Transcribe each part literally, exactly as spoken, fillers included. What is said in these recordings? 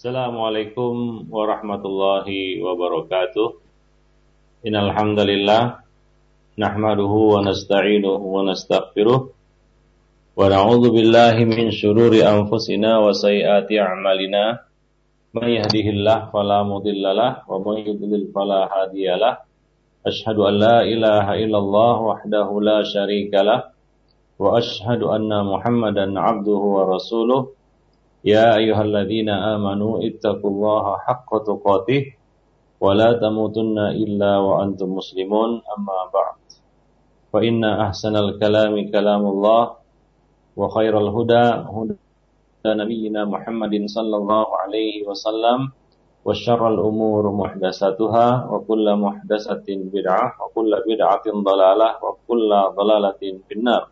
Assalamualaikum warahmatullahi wabarakatuh. Innal hamdalillah nahmaduhu wa nasta'inuhu wa nastaghfiruh wa na'udzu billahi min syururi anfusina wa sayyiati a'malina. May yahdihillahu fala mudhillalah wa may yudlil fala hadiyalah. Asyhadu an la ilaha illallah wahdahu la syarikalah wa asyhadu anna Muhammadan 'abduhu wa rasuluh. Ya ayyuhalladzina amanu ittaqullaha haqqa tuqatih wa la tamutunna illa wa antum muslimun, amma ba'd. Fa inna ahsanal kalami kalamullah wa khairal huda huda nabiyyina Muhammadin sallallahu alaihi wasallam wa syarrul umur muhdatsatuha wa kullu muhdatsatin bid'ah wa kullu bid'atin dhalalah wa kullu dhalalatin finnar.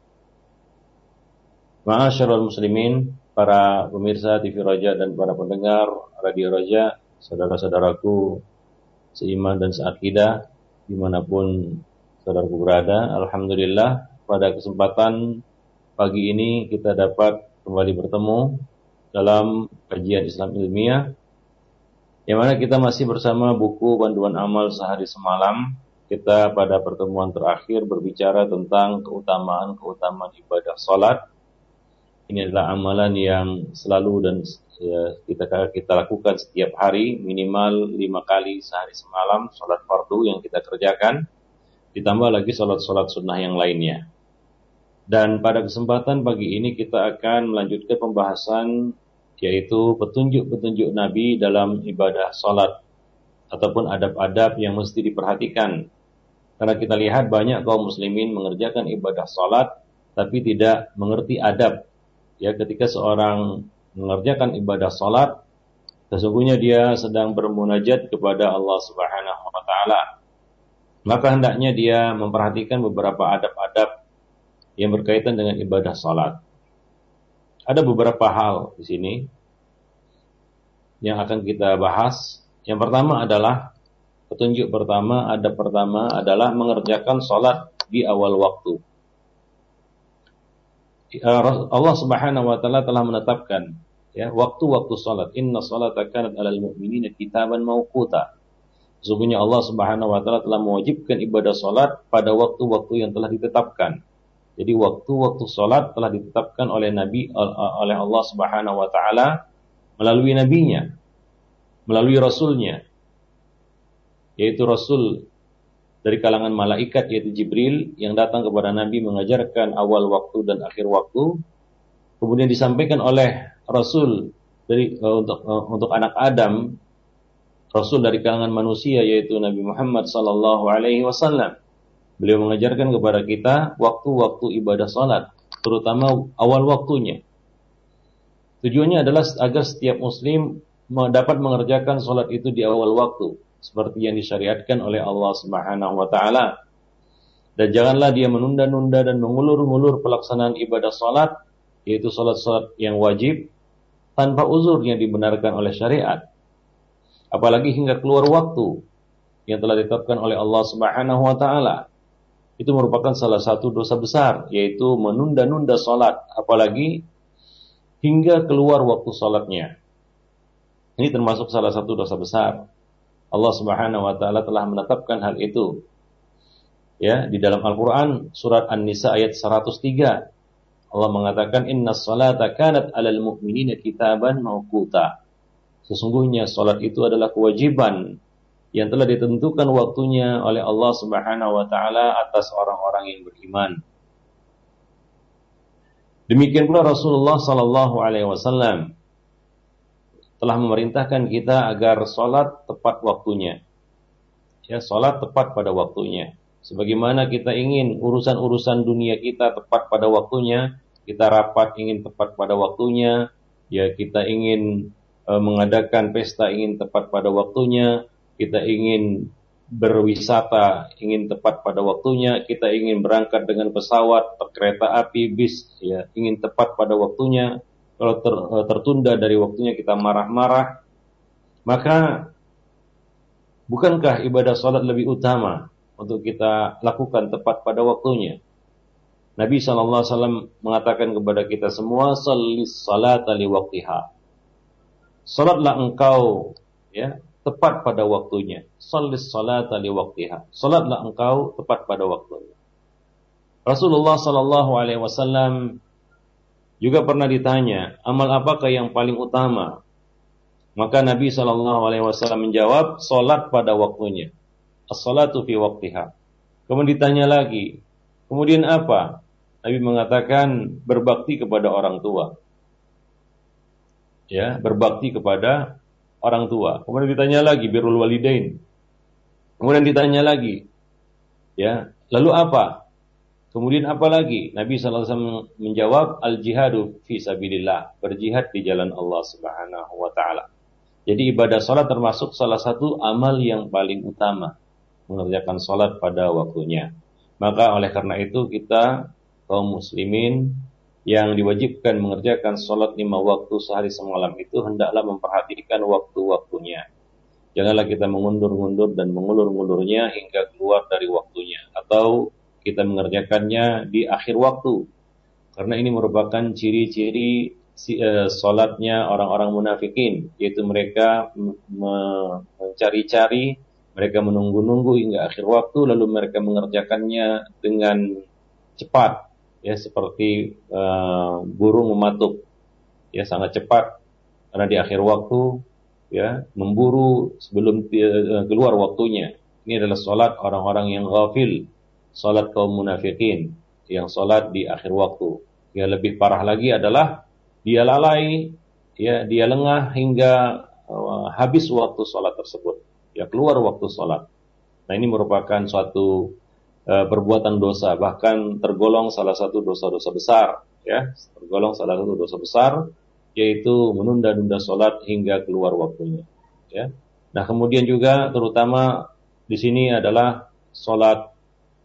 Ma'asyiral muslimin, para pemirsa T V Raja dan para pendengar Radio Raja, saudara-saudaraku seiman dan seakidah dimanapun saudaraku berada, alhamdulillah pada kesempatan pagi ini kita dapat kembali bertemu dalam kajian Islam ilmiah, yang mana kita masih bersama buku Panduan Amal Sehari Semalam. Kita pada pertemuan terakhir berbicara tentang keutamaan-keutamaan ibadah salat. Ini adalah amalan yang selalu dan ya, kita kita lakukan setiap hari, minimal lima kali sehari semalam, sholat fardu yang kita kerjakan, ditambah lagi sholat-sholat sunnah yang lainnya. Dan pada kesempatan pagi ini kita akan melanjutkan pembahasan, yaitu petunjuk-petunjuk Nabi dalam ibadah sholat, ataupun adab-adab yang mesti diperhatikan. Karena kita lihat banyak kaum muslimin mengerjakan ibadah sholat, tapi tidak mengerti adab. Ya, ketika seorang mengerjakan ibadah salat, sesungguhnya dia sedang bermunajat kepada Allah Subhanahu wa taala. Maka hendaknya dia memperhatikan beberapa adab-adab yang berkaitan dengan ibadah salat. Ada beberapa hal di sini yang akan kita bahas. Yang pertama adalah petunjuk pertama, adab pertama adalah mengerjakan salat di awal waktu. Allah Subhanahu wa taala telah menetapkan ya waktu-waktu salat. Inna salata kanat 'alal mu'minina kitaban mauquta. Sesungguhnya Allah Subhanahu wa taala telah mewajibkan ibadah salat pada waktu-waktu yang telah ditetapkan. Jadi waktu-waktu salat telah ditetapkan oleh Nabi oleh Allah Subhanahu wa taala melalui nabinya, melalui rasulnya, yaitu rasul dari kalangan malaikat, yaitu Jibril, yang datang kepada Nabi mengajarkan awal waktu dan akhir waktu. Kemudian disampaikan oleh Rasul dari uh, untuk uh, untuk anak Adam, Rasul dari kalangan manusia, yaitu Nabi Muhammad sallallahu alaihi wasallam. Beliau mengajarkan kepada kita waktu-waktu ibadah salat, terutama awal waktunya. Tujuannya adalah agar setiap muslim dapat mengerjakan salat itu di awal waktu, seperti yang disyariatkan oleh Allah Subhanahu wa taala. Dan janganlah dia menunda-nunda dan mengulur-ngulur pelaksanaan ibadah salat, yaitu salat-salat yang wajib, tanpa uzur yang dibenarkan oleh syariat. Apalagi hingga keluar waktu yang telah ditetapkan oleh Allah Subhanahu wa taala. Itu merupakan salah satu dosa besar, yaitu menunda-nunda salat, apalagi hingga keluar waktu salatnya. Ini termasuk salah satu dosa besar. Allah Subhanahu wa taala telah menetapkan hal itu. Ya, di dalam Al-Qur'an surat An-Nisa ayat seratus tiga. Allah mengatakan innas salata kanat 'alal mu'minina kitaban mauquta. Sesungguhnya salat itu adalah kewajiban yang telah ditentukan waktunya oleh Allah Subhanahu wa taala atas orang-orang yang beriman. Demikian pula Rasulullah sallallahu alaihi wasallam telah memerintahkan kita agar sholat tepat waktunya. Ya, sholat tepat pada waktunya. Sebagaimana kita ingin urusan-urusan dunia kita tepat pada waktunya, kita rapat ingin tepat pada waktunya, ya kita ingin e, mengadakan pesta ingin tepat pada waktunya, kita ingin berwisata ingin tepat pada waktunya, kita ingin berangkat dengan pesawat, kereta api, bis, ya ingin tepat pada waktunya. Kalau ter, tertunda dari waktunya kita marah-marah, maka bukankah ibadah salat lebih utama untuk kita lakukan tepat pada waktunya? Nabi shallallahu alaihi wasallam mengatakan kepada kita semua, "Shallis salata li waqtiha." salatlah engkau ya tepat pada waktunya. Shallis salata li waqtiha. Salatlah engkau tepat pada waktunya. Rasulullah sallallahu alaihi wasallam juga pernah ditanya, amal apakah yang paling utama? Maka Nabi sallallahu alaihi wasallam menjawab, salat pada waktunya. As-salatu fi waqtiha. Kemudian ditanya lagi, kemudian apa? Nabi mengatakan berbakti kepada orang tua. Ya, berbakti kepada orang tua. Kemudian ditanya lagi birrul walidain. Kemudian ditanya lagi, ya, lalu apa? Kemudian apa lagi? Nabi sallallahu alaihi wasallam menjawab, al-jihadu fi sabilillah, berjihad di jalan Allah Subhanahu wa taala. Jadi ibadah salat termasuk salah satu amal yang paling utama, mengerjakan salat pada waktunya. Maka oleh karena itu kita kaum muslimin yang diwajibkan mengerjakan salat lima waktu sehari semalam itu hendaklah memperhatikan waktu-waktunya. Janganlah kita mengundur-undur dan mengulur-ngulurnya hingga keluar dari waktunya, atau kita mengerjakannya di akhir waktu. Karena ini merupakan ciri-ciri si, uh, salatnya orang-orang munafikin, yaitu mereka mencari-cari, mereka menunggu-nunggu hingga akhir waktu, lalu mereka mengerjakannya dengan cepat, ya seperti uh, burung mematuk, ya sangat cepat, karena di akhir waktu, ya memburu sebelum uh, keluar waktunya. Ini adalah salat orang-orang yang ghafil, salat kaum munafikin yang salat di akhir waktu. Yang lebih parah lagi adalah dia lalai, ya dia lengah hingga uh, habis waktu salat tersebut, ya keluar waktu salat. Nah ini merupakan suatu uh, perbuatan dosa, bahkan tergolong salah satu dosa-dosa besar, ya tergolong salah satu dosa besar, yaitu menunda-nunda salat hingga keluar waktunya. Ya. Nah kemudian juga terutama di sini adalah salat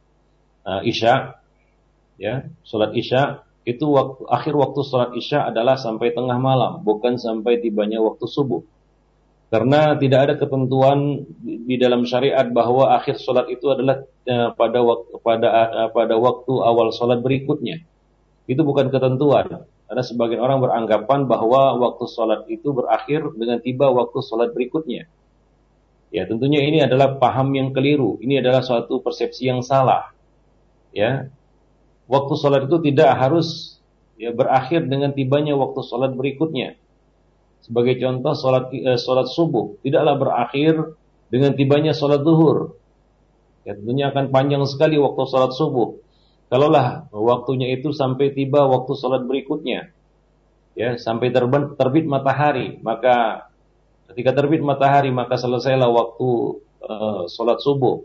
uh, isya, ya salat isya. Itu waktu, akhir waktu salat isya adalah sampai tengah malam, bukan sampai tibanya waktu subuh. Karena tidak ada ketentuan di, di dalam syariat bahwa akhir salat itu adalah eh, pada waktu pada eh, pada waktu awal salat berikutnya. Itu bukan ketentuan. Karena sebagian orang beranggapan bahwa waktu salat itu berakhir dengan tiba waktu salat berikutnya. Ya, tentunya ini adalah paham yang keliru. Ini adalah suatu persepsi yang salah. Ya. Waktu salat itu tidak harus ya berakhir dengan tibanya waktu salat berikutnya. Sebagai contoh, salat eh, salat subuh tidaklah berakhir dengan tibanya salat zuhur. Ya, tentunya akan panjang sekali waktu salat subuh. Kalaulah waktunya itu sampai tiba waktu salat berikutnya, ya sampai terbit, terbit matahari, maka ketika terbit matahari maka selesailah waktu uh, salat subuh.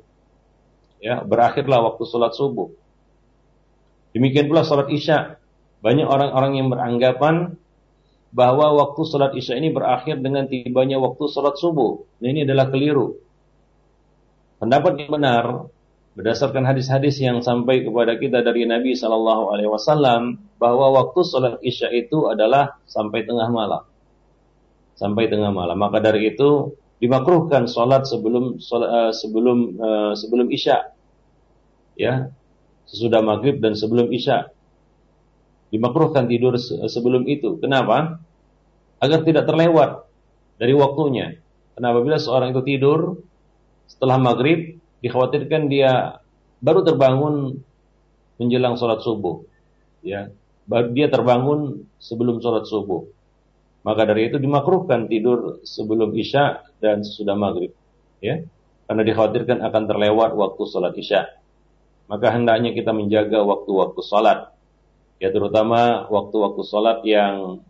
Ya, berakhirlah waktu salat subuh. Demikian pula salat isya. Banyak orang-orang yang beranggapan bahwa waktu salat isya ini berakhir dengan tibanya waktu salat subuh. Nah, ini adalah keliru. Pendapat yang benar berdasarkan hadis-hadis yang sampai kepada kita dari Nabi sallallahu alaihi wasallam bahwa waktu salat isya itu adalah sampai tengah malam. Sampai tengah malam. Maka dari itu dimakruhkan salat sebelum uh, sebelum uh, sebelum isya. Ya. Sesudah maghrib dan sebelum isya. Dimakruhkan tidur sebelum itu. Kenapa? Agar tidak terlewat dari waktunya. Karena apabila seorang itu tidur setelah maghrib, dikhawatirkan dia baru terbangun menjelang sholat subuh. Ya, baru dia terbangun sebelum sholat subuh. Maka dari itu dimakruhkan tidur sebelum isya dan sesudah maghrib. Ya, karena dikhawatirkan akan terlewat waktu sholat isya. Maka hendaknya kita menjaga waktu-waktu sholat. Ya, terutama waktu-waktu sholat yang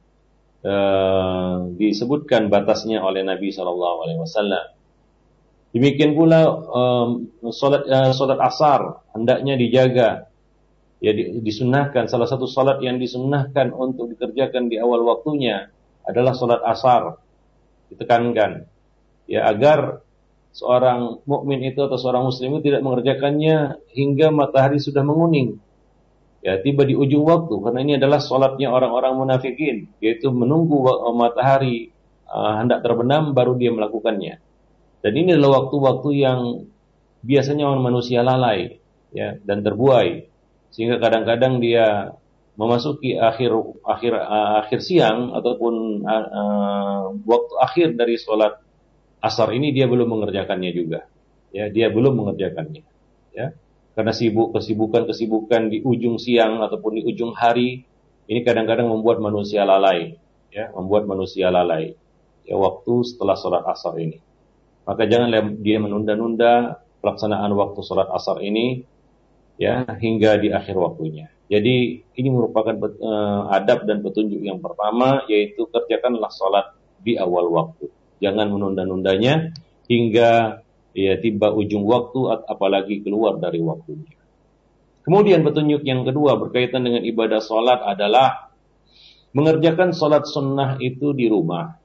eh, disebutkan batasnya oleh Nabi shallallahu alaihi wasallam. Demikian pula um, sholat, uh, sholat asar hendaknya dijaga. Ya, disunahkan, salah satu sholat yang disunnahkan untuk dikerjakan di awal waktunya adalah sholat asar. Ditekankan, ya agar seorang mukmin itu atau seorang muslim itu tidak mengerjakannya hingga matahari sudah menguning. Ya, tiba di ujung waktu, karena ini adalah sholatnya orang-orang munafikin, yaitu menunggu matahari uh, hendak terbenam baru dia melakukannya. Dan ini adalah waktu-waktu yang biasanya manusia lalai, ya, dan terbuai, sehingga kadang-kadang dia memasuki akhir akhir akhir siang ataupun uh, waktu akhir dari sholat asar ini dia belum mengerjakannya juga. Ya, dia belum mengerjakannya. Ya, karena sibuk kesibukan-kesibukan di ujung siang ataupun di ujung hari ini kadang-kadang membuat manusia lalai. Ya, membuat manusia lalai. Ya, waktu setelah sholat asar ini. Maka jangan dia menunda-nunda pelaksanaan waktu sholat asar ini ya hingga di akhir waktunya. Jadi ini merupakan uh, adab dan petunjuk yang pertama, yaitu kerjakanlah sholat di awal waktu. Jangan menunda-nundanya hingga ya tiba ujung waktu, apalagi keluar dari waktunya. Kemudian petunjuk yang kedua berkaitan dengan ibadah sholat adalah mengerjakan sholat sunnah itu di rumah.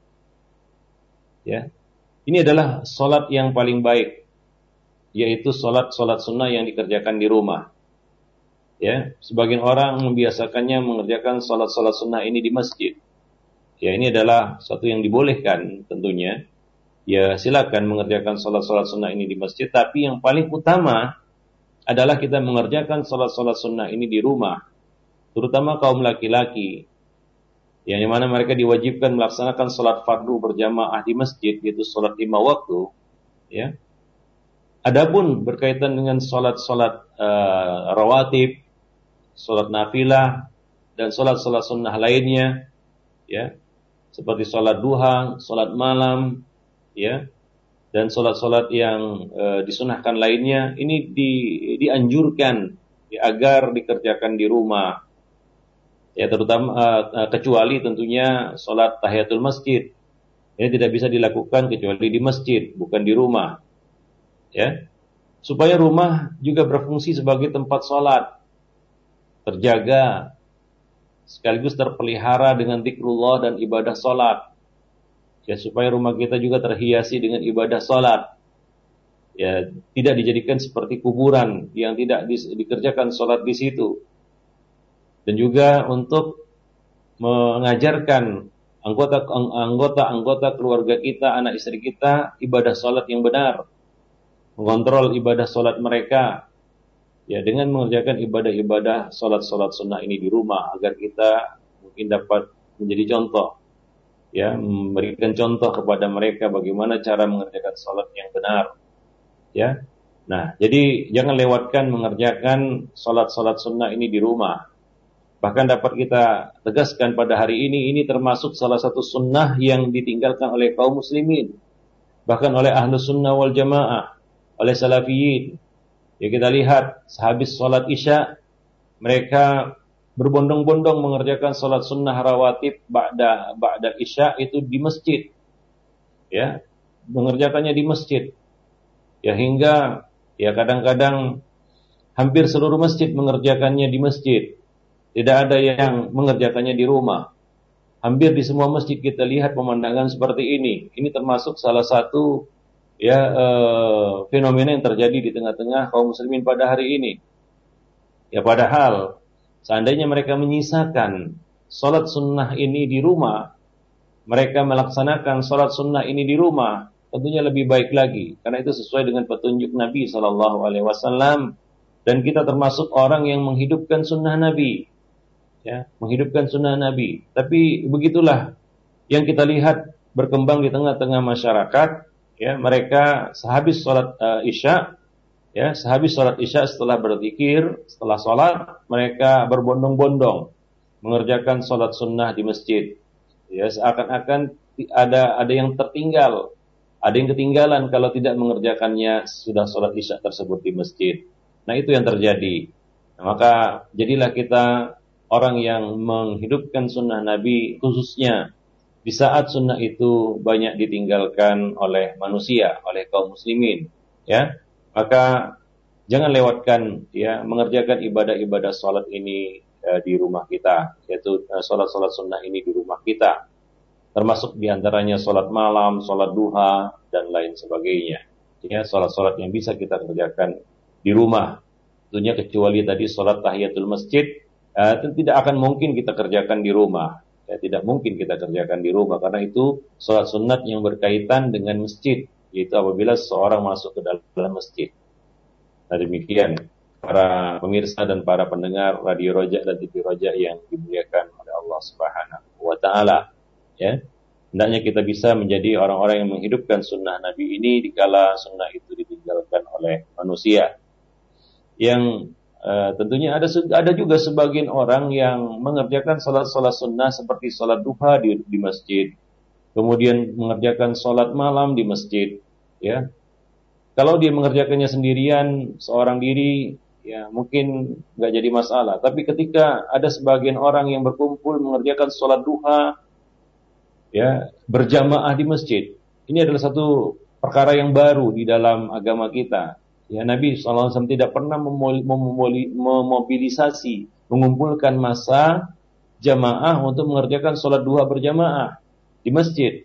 Ya, ini adalah sholat yang paling baik, yaitu sholat-sholat sunnah yang dikerjakan di rumah. Ya, sebagian orang membiasakannya mengerjakan sholat-sholat sunnah ini di masjid. Ya, ini adalah sesuatu yang dibolehkan tentunya. Ya, silakan mengerjakan sholat-sholat sunnah ini di masjid. Tapi yang paling utama adalah kita mengerjakan sholat-sholat sunnah ini di rumah. Terutama kaum laki-laki. Yang mana mereka diwajibkan melaksanakan sholat fardu berjamaah di masjid, yaitu sholat lima waktu. Ya. Adapun berkaitan dengan sholat-sholat uh, rawatib, sholat nafilah, dan sholat-sholat sunnah lainnya, ya, seperti sholat duha, sholat malam, ya, dan sholat-sholat yang e, disunahkan lainnya, ini di, dianjurkan ya, agar dikerjakan di rumah, ya, terutama e, kecuali tentunya sholat tahiyatul masjid, ini tidak bisa dilakukan kecuali di masjid, bukan di rumah, ya, supaya rumah juga berfungsi sebagai tempat sholat, terjaga, sekaligus terpelihara dengan zikrullah dan ibadah sholat. Ya, supaya rumah kita juga terhiasi dengan ibadah sholat. Ya, tidak dijadikan seperti kuburan yang tidak di, dikerjakan sholat di situ. Dan juga untuk mengajarkan anggota-anggota keluarga kita, anak istri kita, ibadah sholat yang benar. Mengontrol ibadah sholat mereka. Ya, dengan mengerjakan ibadah-ibadah sholat-sholat sunnah ini di rumah, agar kita mungkin dapat menjadi contoh, ya, memberikan contoh kepada mereka bagaimana cara mengerjakan sholat yang benar, ya. Nah, jadi jangan lewatkan mengerjakan sholat-sholat sunnah ini di rumah. Bahkan dapat kita tegaskan pada hari ini, ini termasuk salah satu sunnah yang ditinggalkan oleh kaum muslimin, bahkan oleh ahlus sunnah wal jamaah, oleh salafiyin. Ya, kita lihat sehabis sholat isya mereka berbondong-bondong mengerjakan sholat sunnah rawatib ba'da ba'da isya itu di masjid, ya, mengerjakannya di masjid, ya, hingga ya kadang-kadang hampir seluruh masjid mengerjakannya di masjid, tidak ada yang mengerjakannya di rumah. Hampir di semua masjid kita lihat pemandangan seperti ini. Ini termasuk salah satu ya eh, fenomena yang terjadi di tengah-tengah kaum muslimin pada hari ini. Ya, padahal seandainya mereka menyisakan sholat sunnah ini di rumah, mereka melaksanakan sholat sunnah ini di rumah, tentunya lebih baik lagi. Karena itu sesuai dengan petunjuk Nabi shallallahu alaihi wasallam, dan kita termasuk orang yang menghidupkan sunnah Nabi, ya, menghidupkan sunnah Nabi. Tapi begitulah yang kita lihat berkembang di tengah-tengah masyarakat. Ya, mereka sehabis sholat uh, isya, ya, sehabis sholat isya setelah berzikir, setelah sholat, mereka berbondong-bondong mengerjakan sholat sunnah di masjid. Ya, seakan-akan ada ada yang tertinggal, ada yang ketinggalan kalau tidak mengerjakannya sudah sholat isya tersebut di masjid. Nah, itu yang terjadi. Nah, maka jadilah kita orang yang menghidupkan sunnah Nabi, khususnya di saat sunnah itu banyak ditinggalkan oleh manusia, oleh kaum muslimin, ya, maka jangan lewatkan, ya, mengerjakan ibadah-ibadah sholat ini ya, di rumah kita, yaitu uh, sholat-sholat sunnah ini di rumah kita, termasuk diantaranya sholat malam, sholat duha, dan lain sebagainya, ya, sholat-sholat yang bisa kita kerjakan di rumah, tentunya kecuali tadi sholat tahiyatul masjid, uh, itu tidak akan mungkin kita kerjakan di rumah. Ya, tidak mungkin kita kerjakan di rumah, karena itu sholat sunat yang berkaitan dengan masjid, yaitu apabila seseorang masuk ke dalam masjid. Nah, demikian. para pemirsa dan para pendengar Radio Roja dan T V Roja yang dimuliakan oleh Allah Subhanahu wa taala, ya. Hendaknya kita bisa menjadi orang-orang yang menghidupkan sunnah Nabi ini dikala sunnah itu ditinggalkan oleh manusia. Yang uh, tentunya ada ada juga sebagian orang yang mengerjakan salat-salat sunnah seperti salat duha di, di masjid, kemudian mengerjakan salat malam di masjid, ya. Kalau dia mengerjakannya sendirian, seorang diri, ya mungkin nggak jadi masalah. Tapi ketika ada sebagian orang yang berkumpul mengerjakan salat duha, ya, berjamaah di masjid, ini adalah satu perkara yang baru di dalam agama kita. Ya, Nabi shallallahu alaihi wasallam tidak pernah memobilisasi, mengumpulkan massa jamaah untuk mengerjakan salat duha berjamaah di masjid.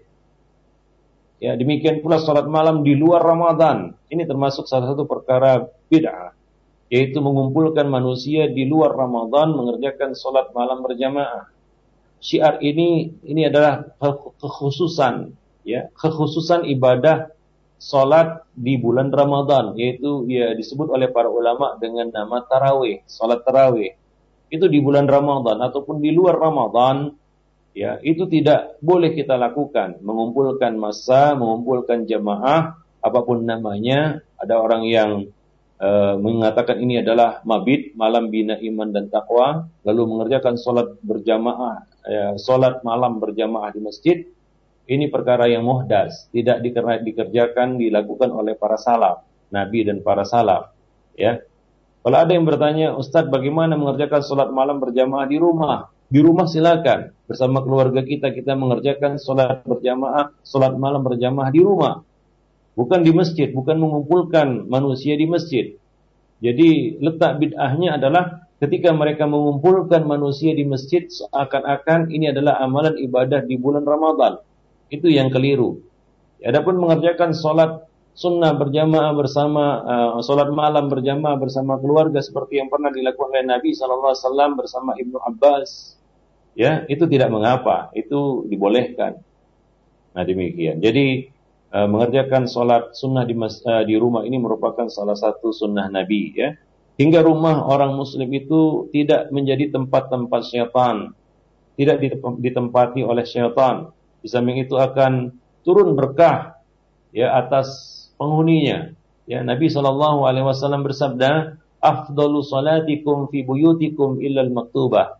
Ya, demikian pula salat malam di luar Ramadan. Ini termasuk salah satu perkara bid'ah, yaitu mengumpulkan manusia di luar Ramadan mengerjakan salat malam berjamaah. Syiar ini ini adalah kekhususan, ya, kekhususan ibadah salat di bulan Ramadan, yaitu ya disebut oleh para ulama dengan nama tarawih, salat tarawih. Itu di bulan Ramadan ataupun di luar Ramadan, ya, itu tidak boleh kita lakukan, mengumpulkan massa, mengumpulkan jamaah, apapun namanya. Ada orang yang uh, mengatakan ini adalah mabit, malam bina iman dan taqwa, lalu mengerjakan salat berjamaah, ya, salat malam berjamaah di masjid. Ini perkara yang muhdas, tidak dikerjakan, dilakukan oleh para salaf, Nabi dan para salaf, ya. Kalau ada yang bertanya, Ustadz, bagaimana mengerjakan salat malam berjamaah di rumah? Di rumah silakan, bersama keluarga kita, kita mengerjakan salat berjamaah, salat malam berjamaah di rumah. Bukan di masjid, bukan mengumpulkan manusia di masjid. Jadi letak bid'ahnya adalah ketika mereka mengumpulkan manusia di masjid, seakan-akan ini adalah amalan ibadah di bulan Ramadan. Itu yang keliru. Adapun mengerjakan salat sunnah berjamaah bersama, uh, salat malam berjamaah bersama keluarga seperti yang pernah dilakukan oleh Nabi shallallahu alaihi wasallam bersama Ibnu Abbas, ya, itu tidak mengapa, itu dibolehkan. Nah, demikian. Jadi uh, mengerjakan salat sunnah di, mas, uh, di rumah ini merupakan salah satu sunnah Nabi, ya. Hingga rumah orang Muslim itu tidak menjadi tempat-tempat syaitan, tidak ditempati oleh syaitan. Di samping itu akan turun berkah, ya, atas penghuninya. Ya, Nabi shallallahu alaihi wasallam bersabda, "Afdalu salatikum fi buyutikum illal maktubah."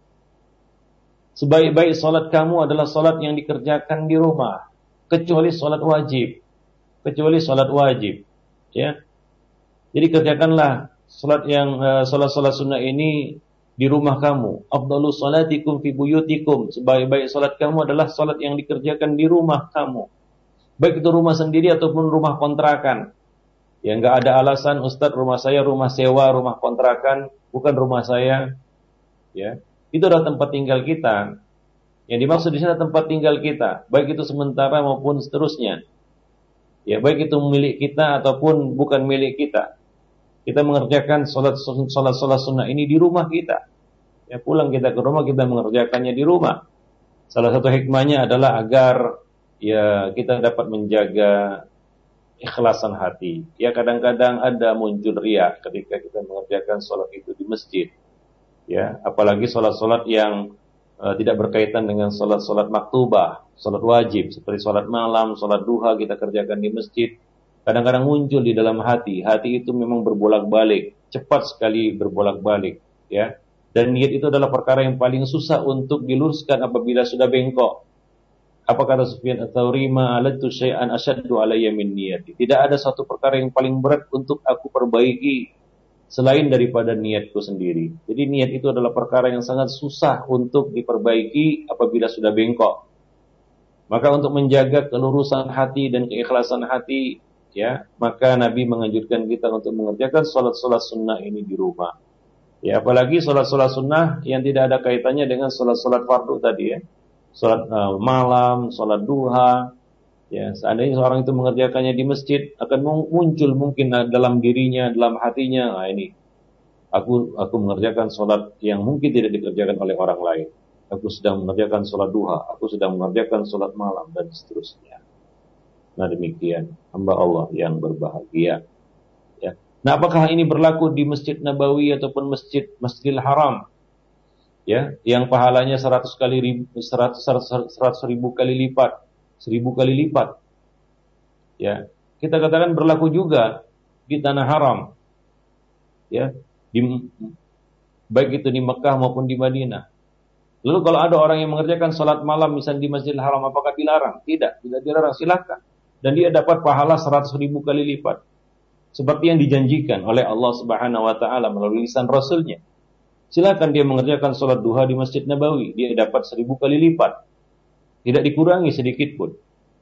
Sebaik-baik salat kamu adalah salat yang dikerjakan di rumah, kecuali salat wajib. Kecuali salat wajib, ya. Jadi kerjakanlah salat yang uh, salat-salat sunnah ini di rumah kamu. Afdalu salatikum fi buyutikum. Sebaik-baik salat kamu adalah salat yang dikerjakan di rumah kamu. Baik itu rumah sendiri ataupun rumah kontrakan. Ya, enggak ada alasan, Ustaz, rumah saya rumah sewa, rumah kontrakan, bukan rumah saya. Ya, itu adalah tempat tinggal kita. Yang dimaksud di sana tempat tinggal kita, baik itu sementara maupun seterusnya. Ya, baik itu milik kita ataupun bukan milik kita. Kita mengerjakan salat salat salat sunnah ini di rumah kita. Ya, pulang kita ke rumah kita mengerjakannya di rumah. Salah satu hikmahnya adalah agar ya kita dapat menjaga ikhlasan hati. Ya, kadang-kadang ada muncul riya ketika kita mengerjakan salat itu di masjid. Ya, apalagi salat-salat yang uh, tidak berkaitan dengan salat-salat maktubah, salat wajib seperti salat malam, salat duha kita kerjakan di masjid. Kadang-kadang muncul di dalam hati. Hati itu memang berbolak-balik, cepat sekali berbolak-balik, ya. Dan niat itu adalah perkara yang paling susah untuk diluruskan apabila sudah bengkok. Apa kata Sufyan Ats-Tsauri, "Ma'alattu syai'an asyaddu 'alayya min niyati." Tidak ada satu perkara yang paling berat untuk aku perbaiki selain daripada niatku sendiri. Jadi niat itu adalah perkara yang sangat susah untuk diperbaiki apabila sudah bengkok. Maka untuk menjaga kelurusan hati dan keikhlasan hati, ya, maka Nabi menganjurkan kita untuk mengerjakan salat-salat sunnah ini di rumah. Ya, apalagi salat-salat sunnah yang tidak ada kaitannya dengan salat-salat fardu tadi, ya. Salat uh, malam, salat duha. Ya, seandainya seorang itu mengerjakannya di masjid, akan muncul mungkin dalam dirinya, dalam hatinya, nah ini aku aku mengerjakan salat yang mungkin tidak dikerjakan oleh orang lain. Aku sedang mengerjakan salat duha, aku sedang mengerjakan salat malam dan seterusnya. Nah, demikian hamba Allah yang berbahagia. Ya. Nah, apakah ini berlaku di Masjid Nabawi ataupun Masjid Masjidil Haram? Ya, yang pahalanya seratus kali ribu, seratus, seratus ribu kali lipat, seribu kali lipat. Ya, kita katakan berlaku juga di tanah haram. Ya, di, baik itu di Mekah maupun di Madinah. Lalu kalau ada orang yang mengerjakan salat malam misalnya di Masjidil Haram, apakah dilarang? Tidak, tidak dilarang, silakan. Dan dia dapat pahala seratus ribu kali lipat. Seperti yang dijanjikan oleh Allah Subhanahu wa taala melalui lisan Rasulnya. Silakan dia mengerjakan salat duha di Masjid Nabawi, dia dapat seribu kali lipat. Tidak dikurangi sedikit pun.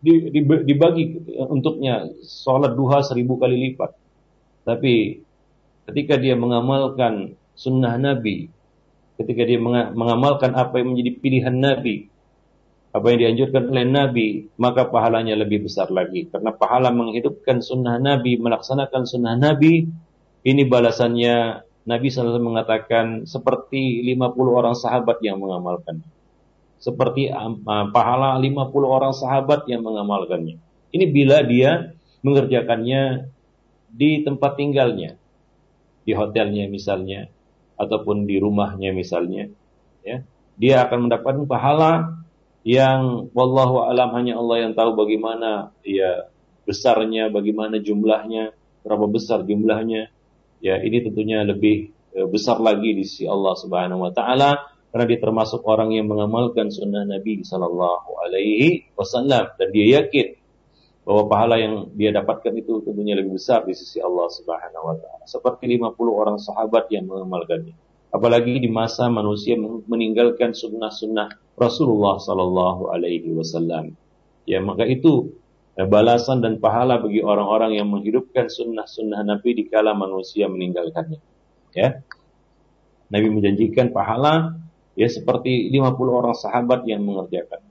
Dibagi untuknya salat duha seribu kali lipat. Tapi ketika dia mengamalkan sunnah Nabi, ketika dia mengamalkan apa yang menjadi pilihan Nabi, apa yang dianjurkan oleh Nabi, maka pahalanya lebih besar lagi. Karena pahala menghidupkan sunnah Nabi, melaksanakan sunnah Nabi, ini balasannya Nabi shallallahu alaihi wasallam mengatakan seperti lima puluh orang sahabat yang mengamalkan. Seperti uh, pahala lima puluh orang sahabat yang mengamalkannya. Ini bila dia mengerjakannya di tempat tinggalnya, di hotelnya misalnya, ataupun di rumahnya misalnya, ya, dia akan mendapatkan pahala yang wallahu alam hanya Allah yang tahu bagaimana ya besarnya, bagaimana jumlahnya, berapa besar jumlahnya. Ya, ini tentunya lebih e, besar lagi di sisi Allah Subhanahu wa taala karena dia termasuk orang yang mengamalkan sunnah Nabi sallallahu alaihi wasallam dan dia yakin bahwa pahala yang dia dapatkan itu tentunya lebih besar di sisi Allah Subhanahu wa taala. Seperti lima puluh orang sahabat yang mengamalkannya. Apalagi di masa manusia meninggalkan sunnah-sunnah Rasulullah sallallahu alaihi wasallam. Ya, maka itu balasan dan pahala bagi orang-orang yang menghidupkan sunnah-sunnah Nabi di kala manusia meninggalkannya. Ya, Nabi menjanjikan pahala ya seperti lima puluh orang sahabat yang mengerjakan.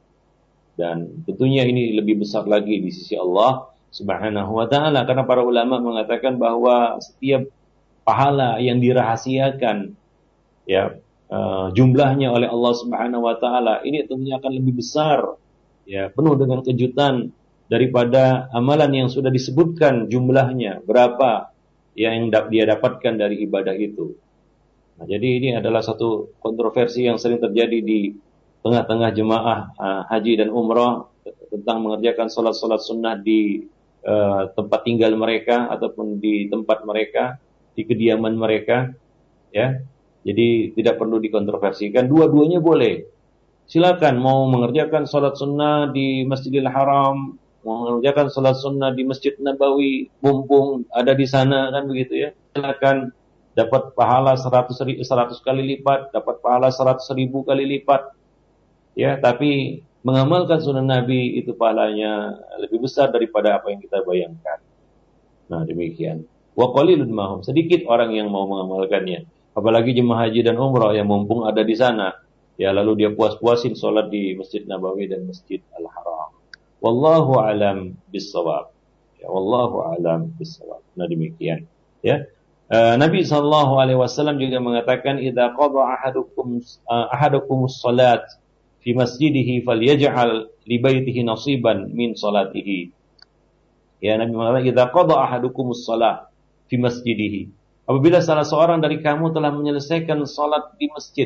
Dan tentunya ini lebih besar lagi di sisi Allah Subhanahu wa taala karena para ulama mengatakan bahwa setiap pahala yang dirahasiakan ya uh, jumlahnya oleh Allah Subhanahu wa taala ini tentunya akan lebih besar ya, penuh dengan kejutan daripada amalan yang sudah disebutkan jumlahnya berapa yang dia dapatkan dari ibadah itu. Nah, jadi ini adalah satu kontroversi yang sering terjadi di tengah-tengah jemaah uh, haji dan umrah tentang mengerjakan salat-salat sunnah di uh, tempat tinggal mereka ataupun di tempat mereka, di kediaman mereka, ya. Jadi tidak perlu dikontroversikan, dua-duanya boleh. Silakan mau mengerjakan salat sunnah di Masjidil Haram, mengerjakan salat sunnah di Masjid Nabawi, mumpung ada di sana kan begitu ya. Silakan dapat pahala seratus kali lipat, dapat pahala seratus ribu kali lipat. Ya, tapi mengamalkan sunnah Nabi itu pahalanya lebih besar daripada apa yang kita bayangkan. Nah, demikian. Wa qalilun mahum, sedikit orang yang mau mengamalkannya. Apalagi jemaah haji dan umrah yang mumpung ada di sana. Ya, lalu dia puas-puasin sholat di Masjid Nabawi dan Masjid Al-Haram. Wallahu alam bis-shawab. Ya, wallahu alam bis-shawab. Nah, demikian. Ya. Uh, Nabi sallallahu alaihi wasallam juga mengatakan idza qada ahadukum uh, ahadukumus salat fi masjidihi falyaj'al li baitihi nasiban min salatihi. Ya, Nabi mengatakan idza qada ahadukumus salat fi masjidihi. Apabila salah seorang dari kamu telah menyelesaikan salat di masjid.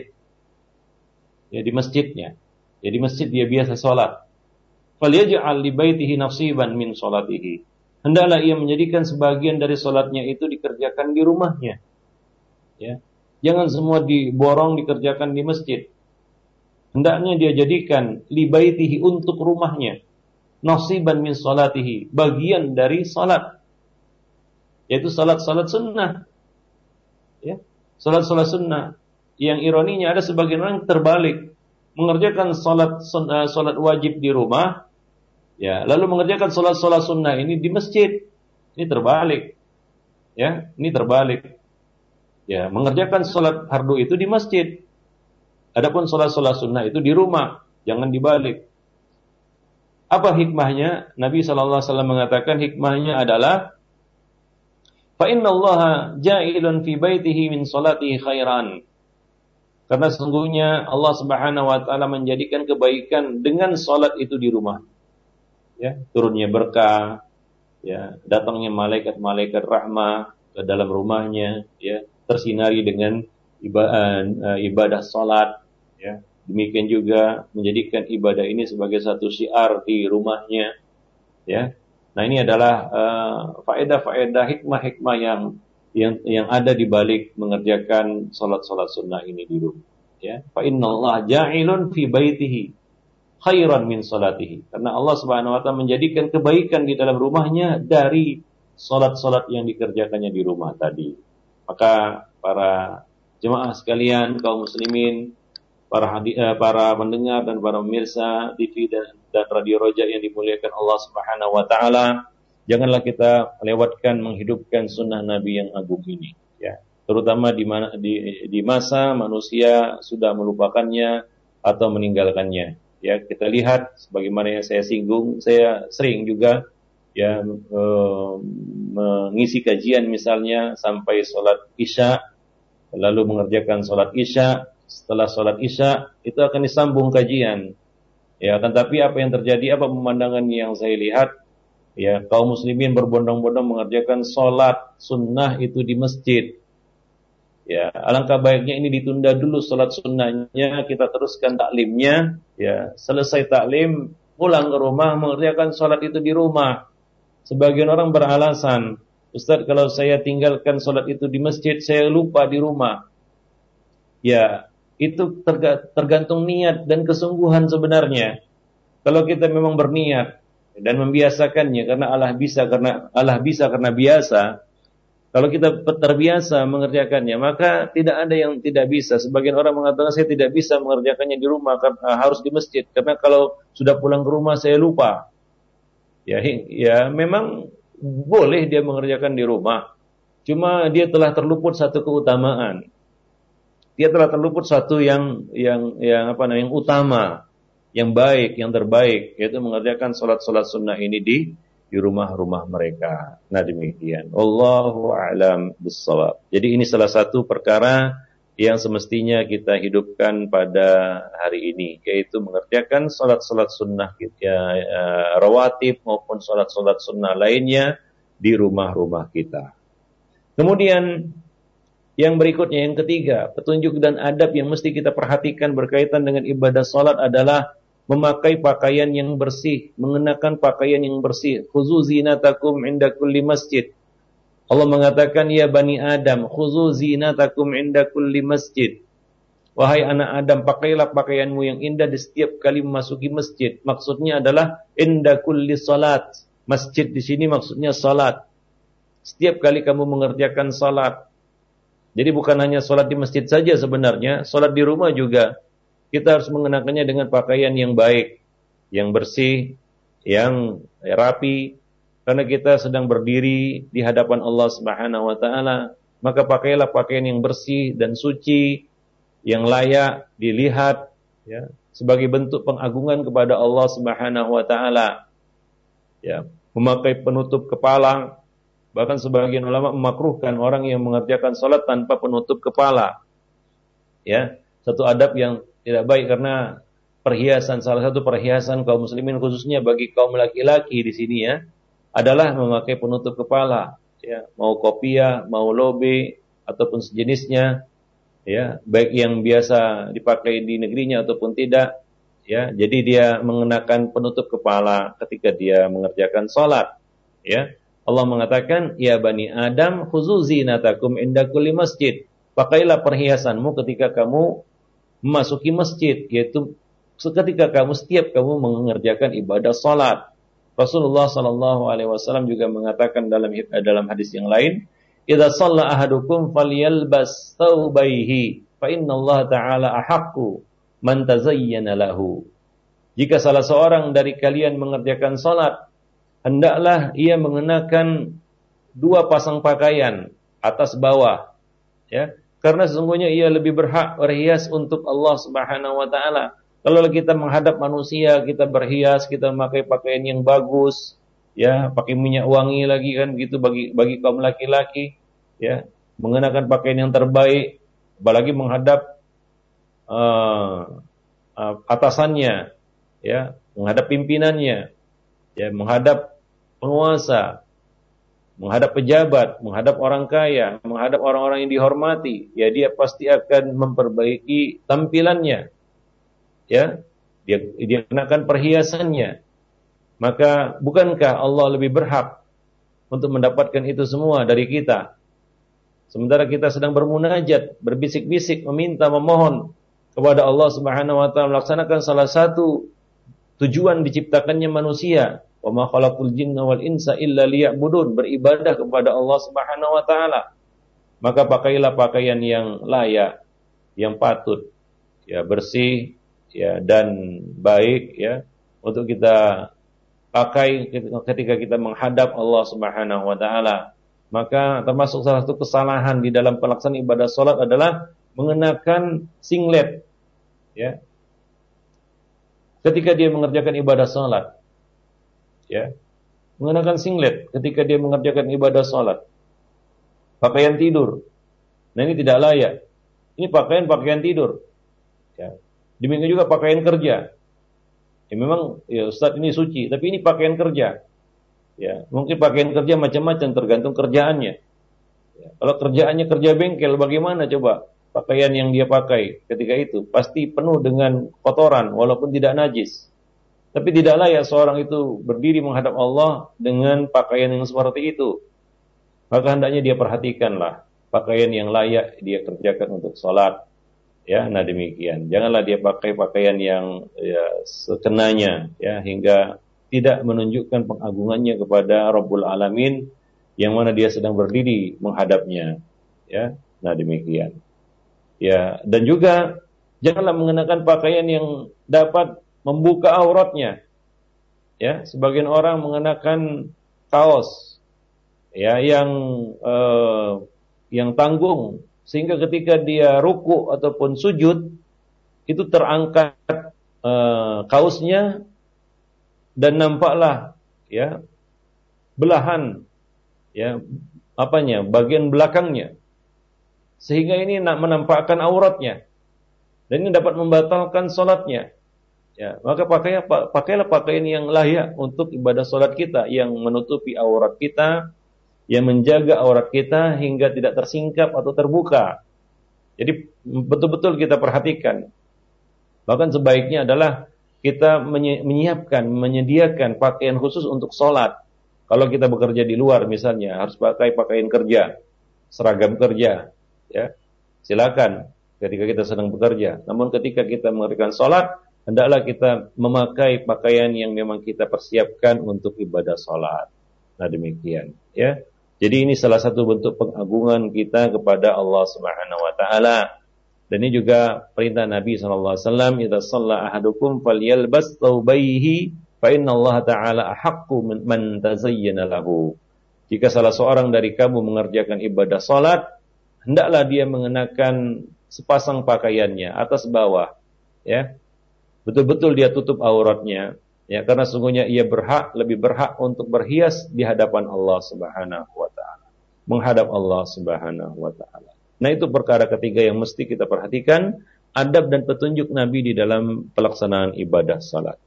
Ya, di masjidnya. Ya, di masjid dia biasa salat. Falyaj'al li baitihi nasiban min salatihi. Hendaklah ia menjadikan sebagian dari salatnya itu dikerjakan di rumahnya. Ya. Jangan semua diborong dikerjakan di masjid. Hendaknya dia jadikan li baitihi untuk rumahnya. Nasiban min salatihi, bagian dari salat. Yaitu salat-salat sunnah. Ya. Salat-salat sunnah. Yang ironinya ada sebagian orang terbalik, mengerjakan salat uh, salat wajib di rumah, ya, lalu mengerjakan salat-salat sunnah ini di masjid. Ini terbalik. Ya, ini terbalik. Ya, mengerjakan salat fardu itu di masjid. Adapun salat-salat sunnah itu di rumah, jangan dibalik. Apa hikmahnya? Nabi sallallahu alaihi wasallam mengatakan hikmahnya adalah fa innallaha ja'ilun fi baitihi min salatihi khairan. Karena sesungguhnya Allah Subhanahu wa taala menjadikan kebaikan dengan salat itu di rumah. Ya, turunnya berkah, ya, datangnya malaikat-malaikat rahmah, ke dalam rumahnya, ya, tersinari dengan ibadah, ibadah salat, ya. Demikian juga menjadikan ibadah ini sebagai satu syiar di rumahnya, ya. Nah, ini adalah uh, faedah-faedah hikmah-hikmah yang yang yang ada di balik mengerjakan salat-salat sunnah ini di rumah, ya. Fa innallaha ja'ilun fi baitihi khairan min salatihi. Karena Allah Subhanahu wa taala menjadikan kebaikan di dalam rumahnya dari salat-salat yang dikerjakannya di rumah tadi. Maka para jemaah sekalian, kaum muslimin, para hadi, eh, para pendengar dan para pemirsa T V dan, dan Radio Roja yang dimuliakan Allah Subhanahu wa taala, janganlah kita lewatkan menghidupkan sunnah Nabi yang agung ini, ya. Terutama di mana di, di masa manusia sudah melupakannya atau meninggalkannya. Ya, kita lihat sebagaimana yang saya singgung, saya sering juga ya e, mengisi kajian misalnya sampai sholat isya, lalu mengerjakan sholat isya. Setelah sholat isya itu akan disambung kajian, ya. Akan tapi apa yang terjadi, apa pemandangan yang saya lihat, ya, kaum muslimin berbondong-bondong mengerjakan sholat sunnah itu di masjid. Ya, alangkah baiknya ini ditunda dulu sholat sunnahnya, kita teruskan taklimnya, ya. Selesai taklim, pulang ke rumah mengerjakan sholat itu di rumah. Sebagian orang beralasan, Ustaz, kalau saya tinggalkan sholat itu di masjid, saya lupa di rumah. Ya, itu tergantung niat dan kesungguhan sebenarnya. Kalau kita memang berniat dan membiasakannya, karena Allah bisa karena Allah bisa karena biasa. Kalau kita terbiasa mengerjakannya, maka tidak ada yang tidak bisa. Sebagian orang mengatakan saya tidak bisa mengerjakannya di rumah, karena harus di masjid. Karena kalau sudah pulang ke rumah saya lupa. Ya, ya memang boleh dia mengerjakan di rumah. Cuma dia telah terluput satu keutamaan. Dia telah terluput satu yang yang yang apa namanya, yang utama, yang baik, yang terbaik, yaitu mengerjakan salat-salat sunnah ini di di rumah-rumah mereka. Nah, demikian. Allahu a'lam bissawab. Jadi ini salah satu perkara yang semestinya kita hidupkan pada hari ini, yaitu mengerjakan salat-salat sunnah kita, uh, rawatib maupun salat-salat sunnah lainnya di rumah-rumah kita. Kemudian yang berikutnya, yang ketiga, petunjuk dan adab yang mesti kita perhatikan berkaitan dengan ibadah salat adalah memakai pakaian yang bersih, mengenakan pakaian yang bersih. Khuzu zinatakum inda kulli masjid. Allah mengatakan, ya Bani Adam, khuzu zinatakum inda kulli masjid. Wahai anak Adam, pakailah pakaianmu yang indah di setiap kali memasuki masjid. Maksudnya adalah inda kulli salat. Masjid di sini maksudnya salat. Setiap kali kamu mengerjakan salat. Jadi bukan hanya salat di masjid saja sebenarnya, salat di rumah juga. Kita harus mengenakannya dengan pakaian yang baik, yang bersih, yang rapi. Karena kita sedang berdiri di hadapan Allah Subhanahu wa taala, maka pakailah pakaian yang bersih dan suci, yang layak dilihat, ya, sebagai bentuk pengagungan kepada Allah Subhanahu wa taala. Ya, memakai penutup kepala, bahkan sebagian ulama memakruhkan orang yang mengerjakan salat tanpa penutup kepala. Ya, satu adab yang tidak baik, karena perhiasan, salah satu perhiasan kaum muslimin khususnya bagi kaum laki-laki di sini, ya, adalah memakai penutup kepala, ya, mau kopiah, mau lobe ataupun sejenisnya, ya, baik yang biasa dipakai di negerinya ataupun tidak, ya. Jadi dia mengenakan penutup kepala ketika dia mengerjakan salat, ya. Allah mengatakan, ya Bani Adam, khuzu zinatakum inda kulli masjid. Pakailah perhiasanmu ketika kamu memasuki masjid, yaitu ketika kamu setiap kamu mengerjakan ibadah salat. Rasulullah sallallahu alaihi wasallam juga mengatakan dalam dalam hadis yang lain, "Idza shalla ahadukum falyalbas thawbayhi, fa innallaha ta'ala ahaqqu man tazayyana lahu." Jika salah seorang dari kalian mengerjakan salat, hendaklah ia mengenakan dua pasang pakaian atas bawah, ya. Karena sesungguhnya ia lebih berhak berhias untuk Allah Subhanahu wa taala. Kalau kita menghadap manusia, kita berhias, kita memakai pakaian yang bagus, ya, pakai minyak wangi lagi kan gitu bagi bagi kaum laki-laki, ya, mengenakan pakaian yang terbaik, apalagi menghadap uh, uh, atasannya, ya, menghadap pimpinannya, ya, menghadap penguasa. menghadap pejabat, menghadap orang kaya, menghadap orang-orang yang dihormati, ya dia pasti akan memperbaiki tampilannya. Ya, dia dia kenakan perhiasannya. Maka bukankah Allah lebih berhak untuk mendapatkan itu semua dari kita? Sementara kita sedang bermunajat, berbisik-bisik, meminta, memohon kepada Allah Subhanahu wa taala melaksanakan salah satu tujuan diciptakannya manusia. Wa ma khalaqul jinna wal insa illa liya'budun, beribadah kepada Allah Subhanahu wa taala. Maka pakailah pakaian yang layak, yang patut, ya bersih, ya dan baik ya untuk kita pakai ketika kita menghadap Allah Subhanahu wa taala. Maka termasuk salah satu kesalahan di dalam pelaksanaan ibadah salat adalah mengenakan singlet ya. Ketika dia mengerjakan ibadah salat ya, mengenakan singlet ketika dia mengerjakan ibadah salat. Pakaian tidur. Nah, ini tidak layak. Ini pakaian-pakaian tidur. Ya. Demikian juga pakaian kerja. Ya memang ya Ustaz ini suci, tapi ini pakaian kerja. Ya, mungkin pakaian kerja macam-macam tergantung kerjaannya. Ya, kalau kerjaannya kerja bengkel, bagaimana coba pakaian yang dia pakai ketika itu? Pasti penuh dengan kotoran walaupun tidak najis. Tapi tidak layak seorang itu berdiri menghadap Allah dengan pakaian yang seperti itu. Maka hendaknya dia perhatikanlah pakaian yang layak dia kerjakan untuk sholat. Ya, nah demikian. Janganlah dia pakai pakaian yang ya, sekenanya, ya hingga tidak menunjukkan pengagungannya kepada Rabbul Alamin yang mana dia sedang berdiri menghadapnya. Ya, nah demikian. Ya, dan juga janganlah mengenakan pakaian yang dapat membuka auratnya. Ya, sebagian orang mengenakan kaos ya yang eh, yang tanggung sehingga ketika dia ruku ataupun sujud itu terangkat eh, kaosnya dan nampaklah ya belahan ya apanya bagian belakangnya sehingga ini nak menampakkan auratnya dan ini dapat membatalkan salatnya. Ya, maka pakailah, pakailah pakaian yang layak untuk ibadah salat kita, yang menutupi aurat kita, yang menjaga aurat kita hingga tidak tersingkap atau terbuka. Jadi betul-betul kita perhatikan. Bahkan sebaiknya adalah kita menyiapkan, menyediakan pakaian khusus untuk salat. Kalau kita bekerja di luar misalnya, harus pakai pakaian kerja, seragam kerja, ya. Silakan ketika kita sedang bekerja. Namun ketika kita mengerjakan salat, hendaklah kita memakai pakaian yang memang kita persiapkan untuk ibadah salat. Nah demikian, ya. Jadi ini salah satu bentuk pengagungan kita kepada Allah Subhanahu wa taala. Dan ini juga perintah Nabi sallallahu alaihi wasallam, "Idza shalla ahadukum falyalbas thawbayhi fa innallaha ta'ala ahaqqu man tazayyana lahu." Jika salah seorang dari kamu mengerjakan ibadah salat, hendaklah dia mengenakan sepasang pakaiannya atas bawah, ya. Betul-betul dia tutup auratnya, ya, karena sungguhnya ia berhak, lebih berhak untuk berhias di hadapan Allah Subhanahu wa taala, menghadap Allah Subhanahu wa taala. Nah, itu perkara ketiga yang mesti kita perhatikan, adab dan petunjuk Nabi di dalam pelaksanaan ibadah salat.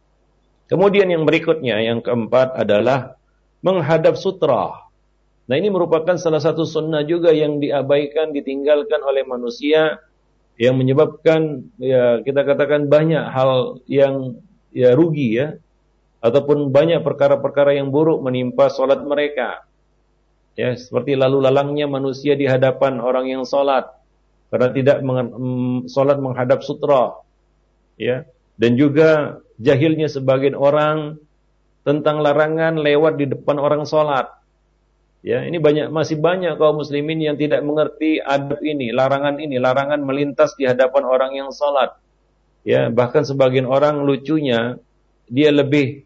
Kemudian yang berikutnya, yang keempat adalah menghadap sutra. Nah, ini merupakan salah satu sunnah juga yang diabaikan, ditinggalkan oleh manusia, yang menyebabkan ya kita katakan banyak hal yang ya rugi ya, ataupun banyak perkara-perkara yang buruk menimpa salat mereka. Ya, seperti lalu lalangnya manusia di hadapan orang yang salat karena tidak meng- salat menghadap sutra. Ya, dan juga jahilnya sebagian orang tentang larangan lewat di depan orang salat. Ya, ini banyak, masih banyak kaum muslimin yang tidak mengerti adab ini, larangan ini, larangan melintas di hadapan orang yang salat. Ya, bahkan sebagian orang lucunya dia lebih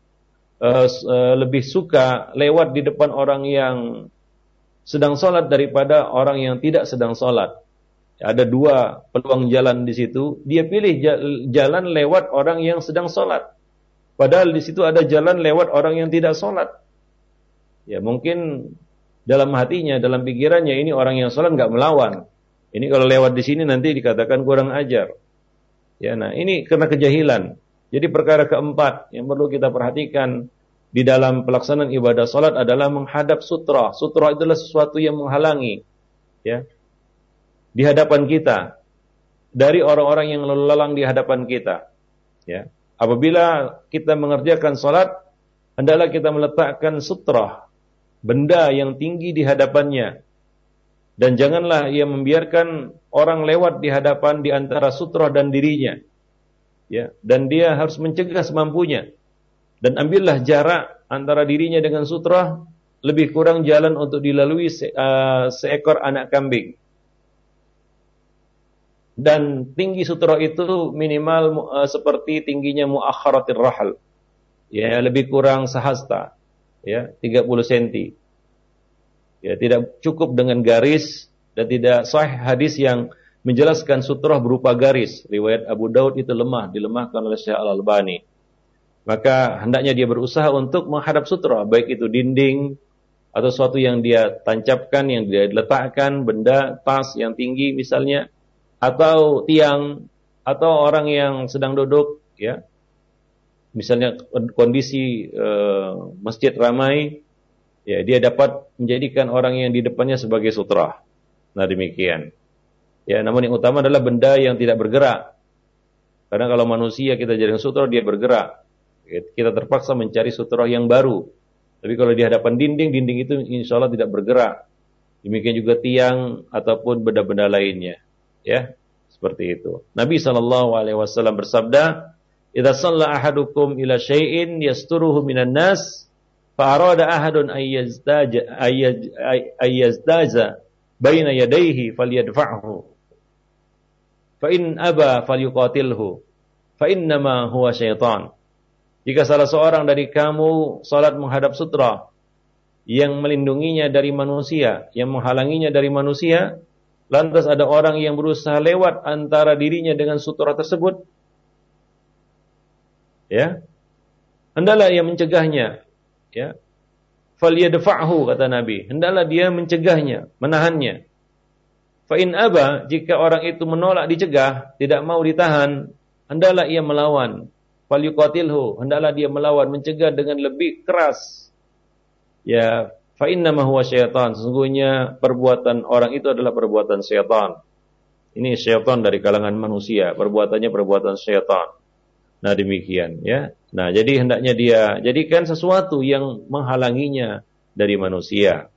uh, uh, lebih suka lewat di depan orang yang sedang salat daripada orang yang tidak sedang salat. Ya, ada dua peluang jalan di situ, dia pilih jalan lewat orang yang sedang salat. Padahal di situ ada jalan lewat orang yang tidak salat. Ya mungkin dalam hatinya, dalam pikirannya ini orang yang salat nggak melawan. Ini kalau lewat di sini nanti dikatakan kurang ajar. Ya, nah ini karena kejahilan. Jadi perkara keempat yang perlu kita perhatikan di dalam pelaksanaan ibadah salat adalah menghadap sutra. Sutra adalah sesuatu yang menghalangi, ya, di hadapan kita dari orang-orang yang lalu lalang di hadapan kita. Ya, apabila kita mengerjakan salat, hendaklah kita meletakkan sutra, benda yang tinggi di hadapannya, dan janganlah ia membiarkan orang lewat di hadapan di antara sutra dan dirinya. Ya, dan dia harus mencegah semampunya. Dan ambillah jarak antara dirinya dengan sutra lebih kurang jalan untuk dilalui se, uh, seekor anak kambing. Dan tinggi sutra itu minimal uh, seperti tingginya muakharatir rahal. Ya, lebih kurang sehasta. Ya, tiga puluh sentimeter. Ya, tidak cukup dengan garis dan tidak sahih hadis yang menjelaskan sutra berupa garis. Riwayat Abu Daud itu lemah, dilemahkan oleh Syekh Al-Albani. Maka hendaknya dia berusaha untuk menghadap sutra, baik itu dinding atau sesuatu yang dia tancapkan, yang dia letakkan, benda, tas yang tinggi misalnya, atau tiang, atau orang yang sedang duduk, ya. Misalnya kondisi uh, masjid ramai, ya, dia dapat menjadikan orang yang di depannya sebagai sutra. Nah, demikian. Ya, namun yang utama adalah benda yang tidak bergerak. Karena kalau manusia kita jadikan sutra, dia bergerak. Kita terpaksa mencari sutra yang baru. Tapi kalau di hadapan dinding, dinding itu insya Allah tidak bergerak. Demikian juga tiang ataupun benda-benda lainnya. Ya, seperti itu. Nabi shallallahu alaihi wasallam bersabda, "Idza shalla ahadukum ila syai'in yasturuhu minan nas, fa arada ahadun ayyazdaja ayyazdaza baina yadayhi falyadfa'hu. Fa in aba falyuqatilhu. Fa innama huwa syaitan." Jika salah seorang dari kamu salat menghadap sutra yang melindunginya dari manusia, yang menghalanginya dari manusia, lantas ada orang yang berusaha lewat antara dirinya dengan sutra tersebut, ya, hendaklah ia mencegahnya, ya. Falyadfa'hu, kata Nabi, hendaklah dia mencegahnya, menahannya. Fa in aba, jika orang itu menolak dicegah, tidak mau ditahan, hendaklah ia melawan. Falyuqatilhu, hendaklah dia melawan, mencegah dengan lebih keras. Ya, fa innama huwa syaitan, sesungguhnya perbuatan orang itu adalah perbuatan syaitan. Ini syaitan dari kalangan manusia, perbuatannya perbuatan syaitan. Nah, demikian, ya. Nah, jadi hendaknya dia jadikan sesuatu yang menghalanginya dari manusia.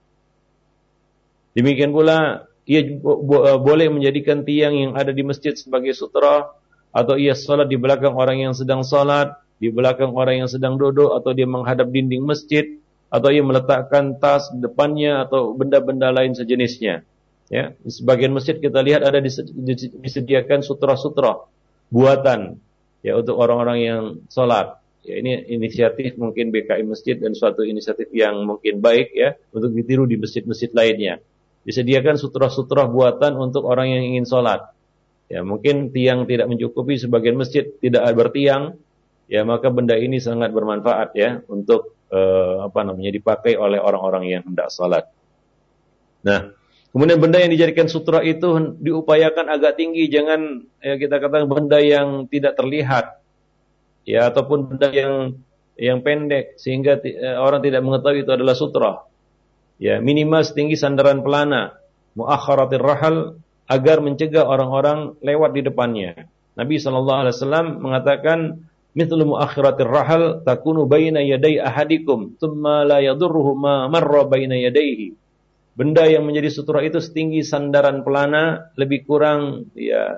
Demikian pula ia boleh menjadikan tiang yang ada di masjid sebagai sutra, atau ia salat di belakang orang yang sedang salat, di belakang orang yang sedang duduk, atau dia menghadap dinding masjid, atau ia meletakkan tas di depannya, atau benda-benda lain sejenisnya. Ya, di sebagian masjid kita lihat ada disediakan sutra-sutra buatan, ya, untuk orang-orang yang salat. Ya, ini inisiatif mungkin B K I Masjid dan suatu inisiatif yang mungkin baik, ya, untuk ditiru di masjid-masjid lainnya. Disediakan sutra-sutra buatan untuk orang yang ingin salat. Ya, mungkin tiang tidak mencukupi, sebagian masjid tidak bertiang, ya, maka benda ini sangat bermanfaat, ya, untuk eh, apa namanya dipakai oleh orang-orang yang hendak salat. Nah, kemudian benda yang dijadikan sutra itu diupayakan agak tinggi, jangan, ya, kita katakan benda yang tidak terlihat, ya, ataupun benda yang yang pendek sehingga eh, orang tidak mengetahui itu adalah sutra. Ya, minimal setinggi sandaran pelana, muakharatir rahal, agar mencegah orang-orang lewat di depannya. Nabi shallallahu alaihi wasallam mengatakan, "Mithlu muakhiratir rahal takunu baina yaday ahadikum, thumma la yadurruhu ma marra baina yadayhi." Benda yang menjadi sutra itu setinggi sandaran pelana, lebih kurang, ya,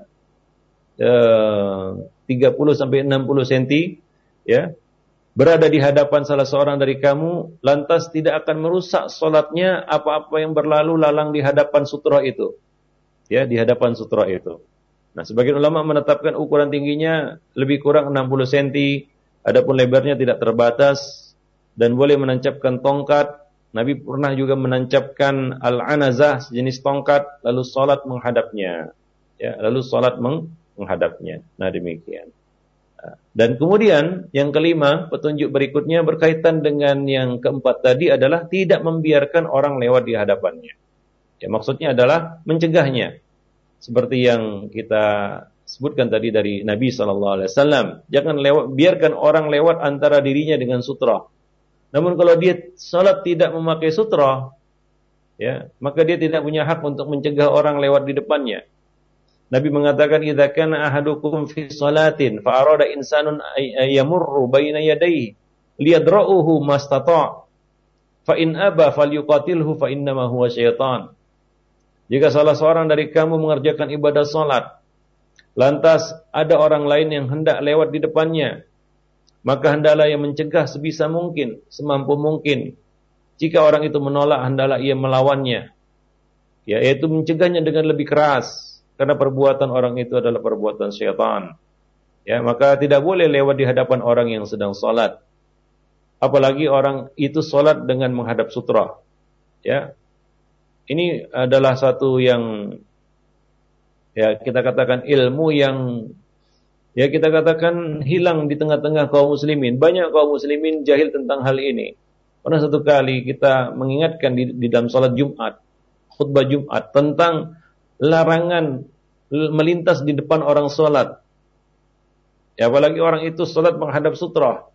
eh, tiga puluh sampai enam puluh sentimeter, ya, berada di hadapan salah seorang dari kamu, lantas tidak akan merusak salatnya apa-apa yang berlalu lalang di hadapan sutra itu. Ya, di hadapan sutra itu. Nah, sebagian ulama menetapkan ukuran tingginya lebih kurang enam puluh sentimeter, adapun lebarnya tidak terbatas, dan boleh menancapkan tongkat. Nabi pernah juga menancapkan al-anazah, sejenis tongkat, lalu salat menghadapnya. Ya, lalu salat menghadapnya. Nah, demikian. Dan kemudian yang kelima, petunjuk berikutnya berkaitan dengan yang keempat tadi adalah tidak membiarkan orang lewat di hadapannya. Ya, maksudnya adalah mencegahnya. Seperti yang kita sebutkan tadi dari Nabi shallallahu alaihi wasallam. Jangan lewat, biarkan orang lewat antara dirinya dengan sutra. Namun kalau dia salat tidak memakai sutra, ya, maka dia tidak punya hak untuk mencegah orang lewat di depannya. Nabi mengatakan, idza kana ahadukum fi salatin fa arada insanun ay yamurru baina yadayhi liyadra'uhu mastata' fa in aba falyuqatilhu fa innama huwa syaitan. Jika salah seorang dari kamu mengerjakan ibadah salat, lantas ada orang lain yang hendak lewat di depannya, maka hendaklah ia mencegah sebisa mungkin, semampu mungkin. Jika orang itu menolak, hendaklah ia melawannya, yaitu mencegahnya dengan lebih keras, karena perbuatan orang itu adalah perbuatan syaitan. Ya, maka tidak boleh lewat di hadapan orang yang sedang salat. Apalagi orang itu salat dengan menghadap sutra. Ya. Ini adalah satu yang, ya, kita katakan ilmu yang, ya, kita katakan hilang di tengah-tengah kaum muslimin. Banyak kaum muslimin jahil tentang hal ini. Pernah satu kali kita mengingatkan di, di dalam salat Jumat, khutbah Jumat, tentang larangan melintas di depan orang salat. Ya, apalagi orang itu salat menghadap sutra.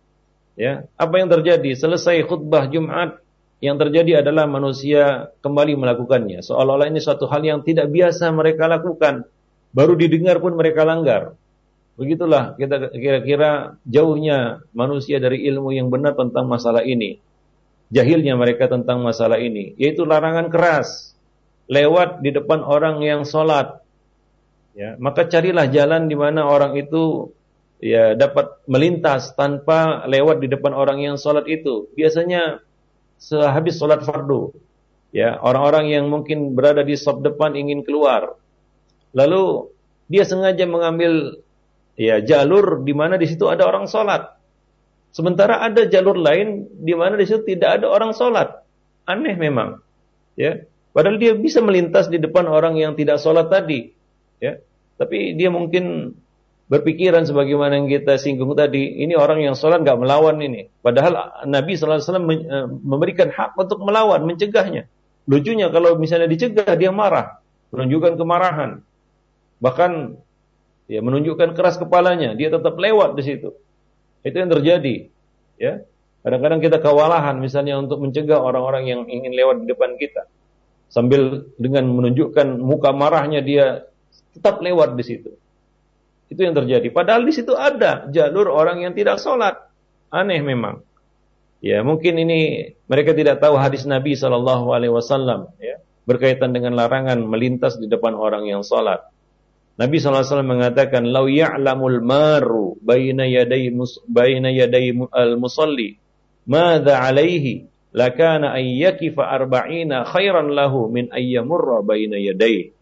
Ya, apa yang terjadi? Selesai khutbah Jumat, yang terjadi adalah manusia kembali melakukannya. Seolah-olah ini suatu hal yang tidak biasa mereka lakukan. Baru didengar pun mereka langgar. Begitulah kita kira-kira jauhnya manusia dari ilmu yang benar tentang masalah ini. Jahilnya mereka tentang masalah ini, yaitu larangan keras lewat di depan orang yang sholat. Ya, maka carilah jalan di mana orang itu, ya, dapat melintas tanpa lewat di depan orang yang sholat itu. Biasanya sehabis sholat fardu, ya, orang-orang yang mungkin berada di saf depan ingin keluar, lalu dia sengaja mengambil, ya, jalur di mana di situ ada orang sholat. Sementara ada jalur lain di mana di situ tidak ada orang sholat. Aneh memang, ya. Padahal dia bisa melintas di depan orang yang tidak sholat tadi, ya. Tapi dia mungkin berpikiran sebagaimana yang kita singgung tadi, ini orang yang sholat nggak melawan ini. Padahal Nabi shallallahu alaihi wasallam memberikan hak untuk melawan, mencegahnya. Lucunya kalau misalnya dicegah dia marah, menunjukkan kemarahan, bahkan, ya, menunjukkan keras kepalanya, dia tetap lewat di situ. Itu yang terjadi, ya. Kadang-kadang kita kewalahan misalnya untuk mencegah orang-orang yang ingin lewat di depan kita, sambil dengan menunjukkan muka marahnya dia tetap lewat di situ. Itu yang terjadi. Padahal di situ ada jalur orang yang tidak sholat. Aneh memang. Ya, mungkin ini mereka tidak tahu hadis Nabi shallallahu alaihi wasallam, ya, berkaitan dengan larangan melintas di depan orang yang sholat. Nabi shallallahu alaihi wasallam mengatakan, "Lau ya'lamul maru baina yaday mus baina yaday al-musalli, madza 'alaihi, lakana ay yakifa arba'ina khairan lahu min ay yamurra baina yaday."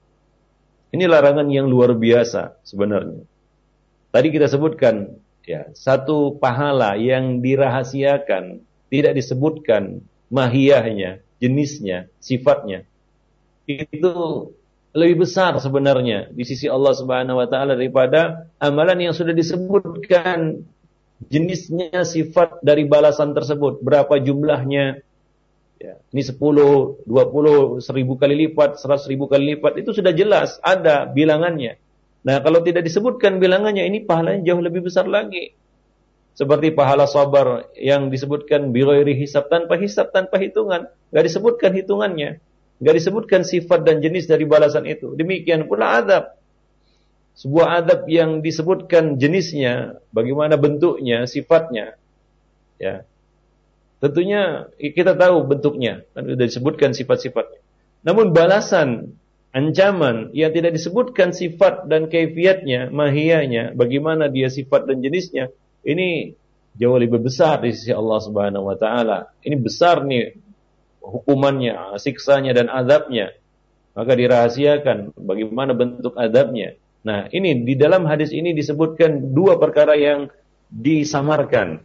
Ini larangan yang luar biasa sebenarnya. Tadi kita sebutkan, ya, satu pahala yang dirahasiakan, tidak disebutkan mahiyahnya, jenisnya, sifatnya. Itu lebih besar sebenarnya di sisi Allah Subhanahu wa taala daripada amalan yang sudah disebutkan jenisnya, sifat dari balasan tersebut, berapa jumlahnya. Ya, ini sepuluh, dua puluh, seribu kali lipat, seratus ribu kali lipat, itu sudah jelas, ada bilangannya. Nah, kalau tidak disebutkan bilangannya, ini pahalanya jauh lebih besar lagi. Seperti pahala sabar yang disebutkan bighairi hisab, tanpa hisab, tanpa hitungan. Nggak disebutkan hitungannya. Nggak disebutkan sifat dan jenis dari balasan itu. Demikian pula adab. Sebuah adab yang disebutkan jenisnya, bagaimana bentuknya, sifatnya. Ya. Tentunya kita tahu bentuknya, kan sudah disebutkan sifat-sifatnya. Namun balasan, ancaman yang tidak disebutkan sifat dan kaifiatnya, mahiyahnya, bagaimana dia sifat dan jenisnya, ini jauh lebih besar di sisi Allah Subhanahu wa taala. Ini besar nih hukumannya, siksanya dan azabnya. Maka dirahasiakan bagaimana bentuk azabnya. Nah, ini di dalam hadis ini disebutkan dua perkara yang disamarkan.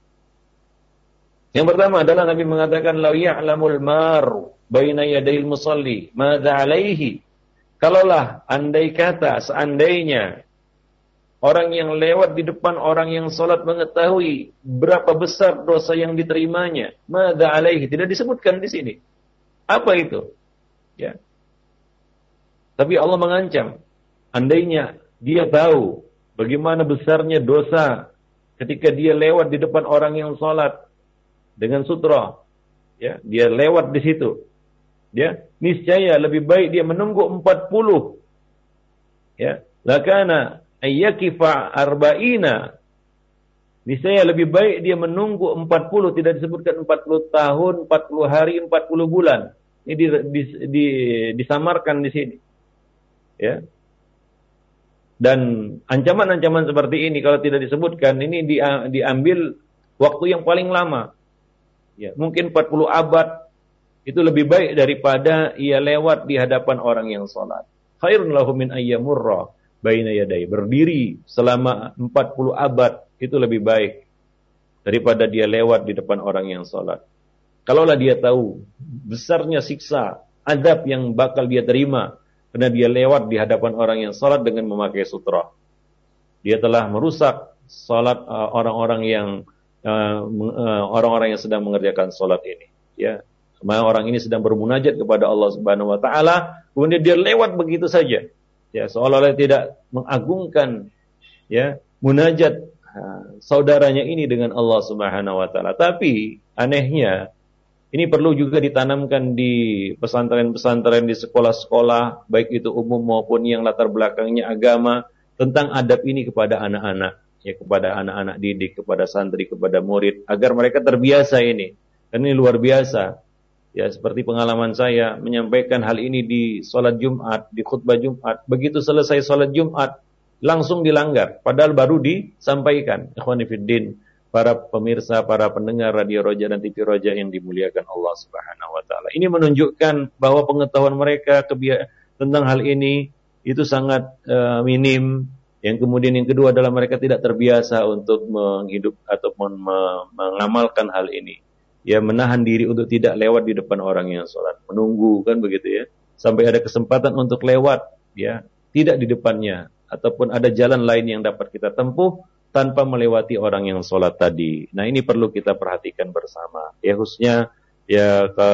Yang pertama adalah Nabi mengatakan, "Lau ya'lamul maru baina yadayil musalli madza 'alaihi." Kalaulah andai kata, seandainya orang yang lewat di depan orang yang salat mengetahui berapa besar dosa yang diterimanya, madza 'alaihi, tidak disebutkan di sini. Apa itu? Ya. Tapi Allah mengancam, andainya dia tahu bagaimana besarnya dosa ketika dia lewat di depan orang yang salat, dengan sutra, ya, dia lewat di situ, ya, niscaya lebih baik dia menunggu empat puluh, ya, lakana ayyakifa arba'ina, niscaya lebih baik dia menunggu empat puluh, tidak disebutkan empat puluh tahun, empat puluh hari, empat puluh bulan. Ini di, di, di, disamarkan di sini, ya. Dan ancaman-ancaman seperti ini kalau tidak disebutkan, ini di, diambil waktu yang paling lama. Ya, mungkin empat puluh abad itu lebih baik daripada ia lewat di hadapan orang yang sholat. Khairun lahu min ayyamurra baina yadai. Berdiri selama empat puluh abad itu lebih baik daripada dia lewat di depan orang yang sholat. Kalaulah dia tahu besarnya siksa, azab yang bakal dia terima karena dia lewat di hadapan orang yang sholat dengan memakai sutra, dia telah merusak sholat uh, orang-orang yang uh, uh, orang-orang yang sedang mengerjakan sholat ini. Ya, semua orang ini sedang bermunajat kepada Allah Subhanahu Wa Taala, kemudian dia lewat begitu saja, ya, seolah-olah tidak mengagungkan, ya, munajat uh, saudaranya ini dengan Allah Subhanahu Wa Taala. Tapi anehnya, ini perlu juga ditanamkan di pesantren-pesantren, di sekolah-sekolah, baik itu umum maupun yang latar belakangnya agama, tentang adab ini kepada anak-anak, ya, kepada anak-anak didik, kepada santri, kepada murid, agar mereka terbiasa ini. Dan ini luar biasa. Ya, seperti pengalaman saya menyampaikan hal ini di sholat Jumat, di khutbah Jumat. Begitu selesai sholat Jumat, langsung dilanggar, padahal baru disampaikan. Ikhwani fiddin, para pemirsa, para pendengar Radio Roja dan T V Roja yang dimuliakan Allah Subhanahu Wa Taala. Ini menunjukkan bahwa pengetahuan mereka kebia- tentang hal ini itu sangat uh, minim. Yang kemudian yang kedua adalah mereka tidak terbiasa untuk menghidup ataupun me- mengamalkan hal ini. Ya, menahan diri untuk tidak lewat di depan orang yang sholat, menunggu, kan begitu, ya, sampai ada kesempatan untuk lewat, ya, tidak di depannya, ataupun ada jalan lain yang dapat kita tempuh tanpa melewati orang yang sholat tadi. Nah, ini perlu kita perhatikan bersama. Ya, khususnya ya ke,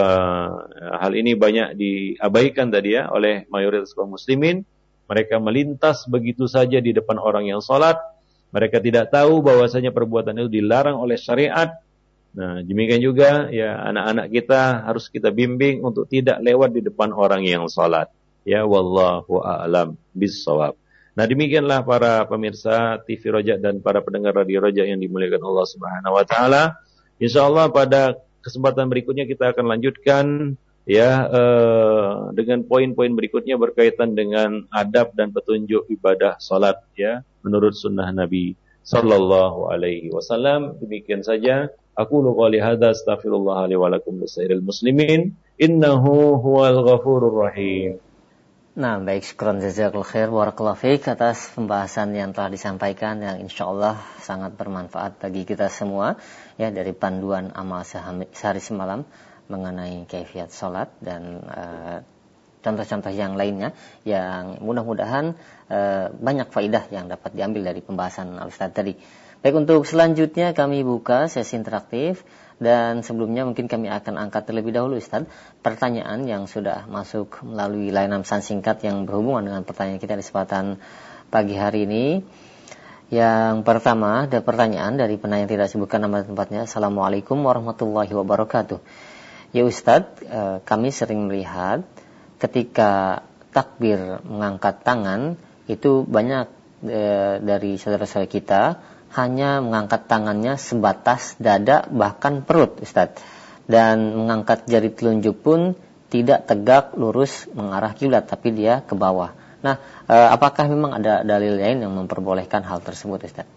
hal ini banyak diabaikan tadi, ya, oleh mayoritas kaum muslimin. Mereka melintas begitu saja di depan orang yang sholat. Mereka tidak tahu bahwasanya perbuatan itu dilarang oleh syariat. Nah, demikian juga, ya, anak-anak kita harus kita bimbing untuk tidak lewat di depan orang yang sholat. Ya, wallahu a'lam bis-shawab. Nah, demikianlah para pemirsa T V Roja dan para pendengar Radio Roja yang dimuliakan Allah Subhanahu Wa Taala. Insyaallah pada kesempatan berikutnya kita akan lanjutkan, ya, eh, dengan poin-poin berikutnya berkaitan dengan adab dan petunjuk ibadah salat, ya, menurut sunnah Nabi Sallallahu Alaihi Wasallam. Demikian saja. Aku qouli hadza astaghfirullah li wa lakum lisairil muslimin innahu huwal ghafurur rahim. Nah, baik, syukran jazakallahu khair barakallahu fiik atas pembahasan yang telah disampaikan yang insyaallah sangat bermanfaat bagi kita semua, ya, dari panduan amal sehari semalam mengenai kaifiat salat dan uh, contoh-contoh yang lainnya yang mudah-mudahan uh, banyak faidah yang dapat diambil dari pembahasan Al-Ustaz tadi. Baik, untuk selanjutnya kami buka sesi interaktif. Dan sebelumnya mungkin kami akan angkat terlebih dahulu, Ustaz, pertanyaan yang sudah masuk melalui layanan pesan singkat yang berhubungan dengan pertanyaan kita di kesempatan pagi hari ini. Yang pertama, ada pertanyaan dari penanya yang tidak sebutkan nama tempatnya. Assalamualaikum warahmatullahi wabarakatuh. Ya Ustaz, kami sering melihat ketika takbir mengangkat tangan, itu banyak dari saudara-saudara kita hanya mengangkat tangannya sebatas dada bahkan perut, Ustaz. Dan mengangkat jari telunjuk pun tidak tegak lurus mengarah kiblat, tapi dia ke bawah. Nah, e, apakah memang ada dalil lain yang memperbolehkan hal tersebut, Ustaz?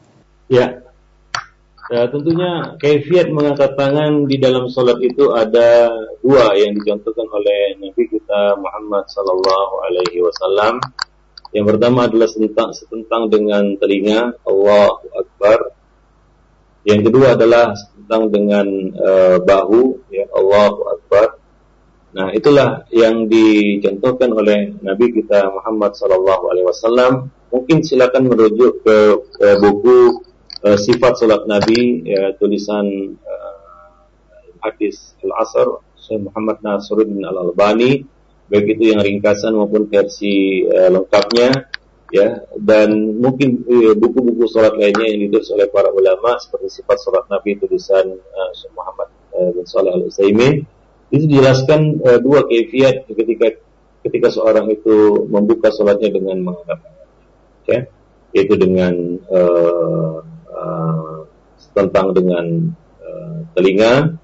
Ya, ya, tentunya kaifiat mengangkat tangan di dalam salat itu ada dua yang dicontohkan oleh Nabi kita Muhammad sallallahu alaihi wasallam. Yang pertama adalah setentang, setentang dengan telinga, Allahu Akbar. Yang kedua adalah setentang dengan uh, bahu, ya, Allahu Akbar. Nah, itulah yang dicontohkan oleh Nabi kita Muhammad sallallahu alaihi wasallam. Mungkin silakan merujuk ke, ke buku uh, Sifat Salat Nabi, ya, tulisan uh, hadis Al-Asr Syekh Muhammad Nasiruddin Al-Albani, baik itu yang ringkasan maupun versi uh, lengkapnya, ya, dan mungkin uh, buku-buku salat lainnya yang ditulis oleh para ulama seperti Sifat Salat Nabi tulisan uh, Syekh Muhammad uh, bin Shalih Al-Utsaimin, itu dijelaskan uh, dua kaifiat ketika ketika seorang itu membuka salatnya dengan mengangkat tangan, ya, yaitu dengan uh, uh, tentang dengan uh, telinga,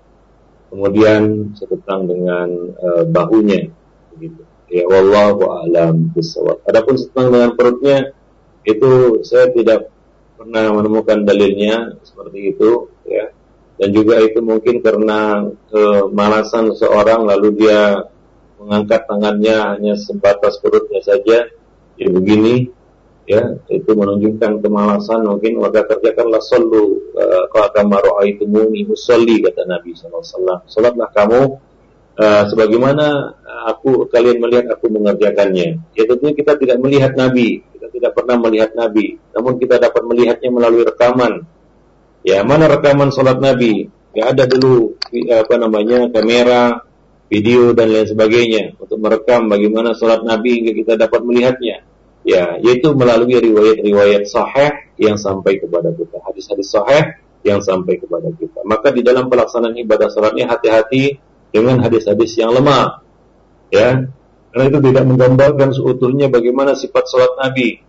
kemudian setentang dengan uh, bahunya, begitu. Ya, wallahu a'lam bishawab. Adapun setentang dengan perutnya, itu saya tidak pernah menemukan dalilnya seperti itu, ya. Dan juga itu mungkin karena kemalasan seseorang lalu dia mengangkat tangannya hanya sebatas perutnya saja, ya begini, ya, itu menunjukkan kemalasan. Mungkin maka kerjakanlah sallu kama ra'aitumuni usolli, kata Nabi sallallahu alaihi wasallam. Salatlah kamu Uh, sebagaimana aku kalian melihat aku mengerjakannya. Ya tentunya kita tidak melihat Nabi, kita tidak pernah melihat Nabi, namun kita dapat melihatnya melalui rekaman. Ya, mana rekaman salat Nabi? Ya, ada dulu apa namanya kamera, video dan lain sebagainya untuk merekam bagaimana salat Nabi hingga kita dapat melihatnya. Ya, yaitu melalui riwayat-riwayat sahih yang sampai kepada kita, hadis-hadis sahih yang sampai kepada kita. Maka di dalam pelaksanaan ibadah salatnya hati-hati dengan hadis-hadis yang lemah, ya, karena itu tidak menggambarkan seutuhnya bagaimana sifat salat Nabi.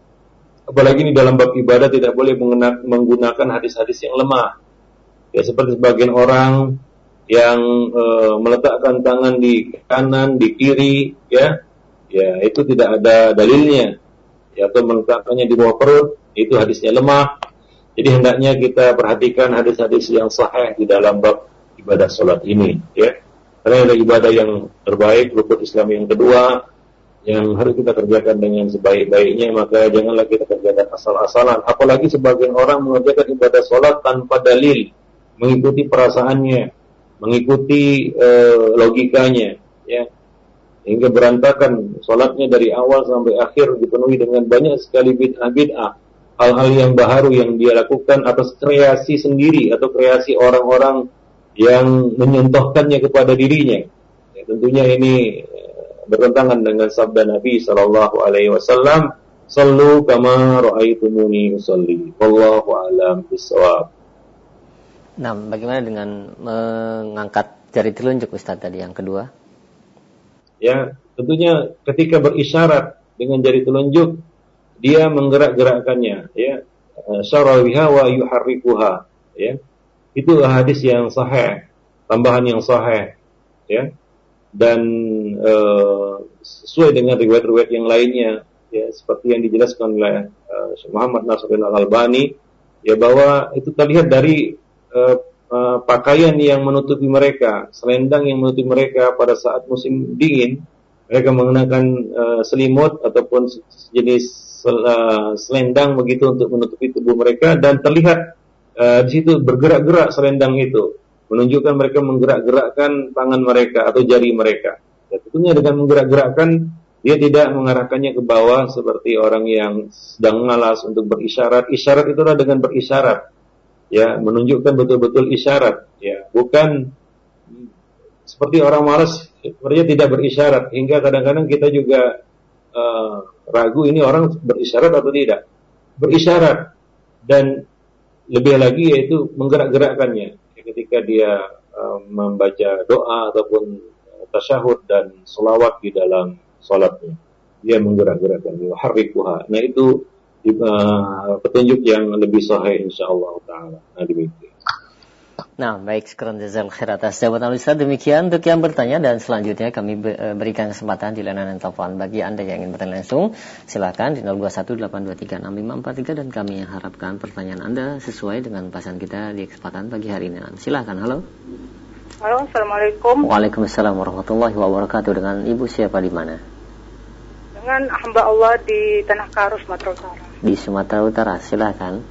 Apalagi di dalam bab ibadah tidak boleh menggunakan hadis-hadis yang lemah. Ya, seperti sebagian orang yang e, meletakkan tangan di kanan, di kiri, ya, ya itu tidak ada dalilnya. Ya, atau meletakkannya di bawah perut, itu hadisnya lemah. Jadi hendaknya kita perhatikan hadis-hadis yang sahih di dalam bab ibadah sholat ini, ya. Karena ada ibadah yang terbaik, rukun Islam yang kedua yang harus kita kerjakan dengan sebaik-baiknya, maka janganlah kita kerjakan asal-asalan. Apalagi sebagian orang mengerjakan ibadah sholat tanpa dalil, mengikuti perasaannya, mengikuti uh, logikanya, ya, hingga berantakan sholatnya dari awal sampai akhir, dipenuhi dengan banyak sekali bid'ah-bid'ah, hal-hal yang baru yang dia lakukan atas kreasi sendiri atau kreasi orang-orang yang menyentuhkannya kepada dirinya. Ya, tentunya ini bertentangan dengan sabda Nabi sallallahu alaihi wasallam, "Shallu kama ra'aitumuni usolli." Wallahu a'lam bishawab. Nah, bagaimana dengan mengangkat jari telunjuk Ustaz tadi yang kedua? Ya, tentunya ketika berisyarat dengan jari telunjuk, dia menggerak-gerakkannya, ya. Syarawiha wa yuharrikuha, ya. Itu hadis yang sahih, tambahan yang sahih, ya, dan e, sesuai dengan riwayat-riwayat yang lainnya, ya, seperti yang dijelaskan oleh e, Syekh Muhammad Nasiruddin Al-Albani, ya, bahwa itu terlihat dari e, e, pakaian yang menutupi mereka, selendang yang menutupi mereka pada saat musim dingin, mereka mengenakan e, selimut ataupun jenis e, selendang begitu untuk menutupi tubuh mereka, dan terlihat Uh, di situ bergerak-gerak selendang itu, menunjukkan mereka menggerak-gerakkan tangan mereka atau jari mereka. Ya, tentunya dengan menggerak-gerakkan, dia tidak mengarahkannya ke bawah seperti orang yang sedang malas untuk berisyarat. Isyarat itu adalah dengan berisyarat, ya, menunjukkan betul-betul isyarat, ya, bukan seperti orang malas sepertinya tidak berisyarat, hingga kadang-kadang kita juga uh, ragu ini orang berisyarat atau tidak. Berisyarat, dan lebih lagi yaitu menggerak-gerakkannya ketika dia uh, membaca doa ataupun uh, tasyahud dan selawat di dalam salatnya, dia menggerak-gerakkan, yuharrikuha. Nah, itu uh, petunjuk yang lebih sahih insyaallah taala. Nah, demikian. Nah, baik, sekarang jazakallahu khair atas jawaban Ustaz. Demikian untuk yang bertanya, dan selanjutnya kami berikan kesempatan di layanan telepon bagi Anda yang ingin bertanya langsung. Silakan di nol dua satu delapan dua tiga enam lima empat tiga, dan kami harapkan pertanyaan Anda sesuai dengan bahasan kita di kesempatan pagi hari ini. Silakan. Halo. Halo, assalamualaikum. Waalaikumsalam warahmatullahi wabarakatuh. Dengan Ibu siapa di mana? Dengan hamba Allah di Tanah Karo, Sumatera Utara. Di Sumatera Utara, silakan.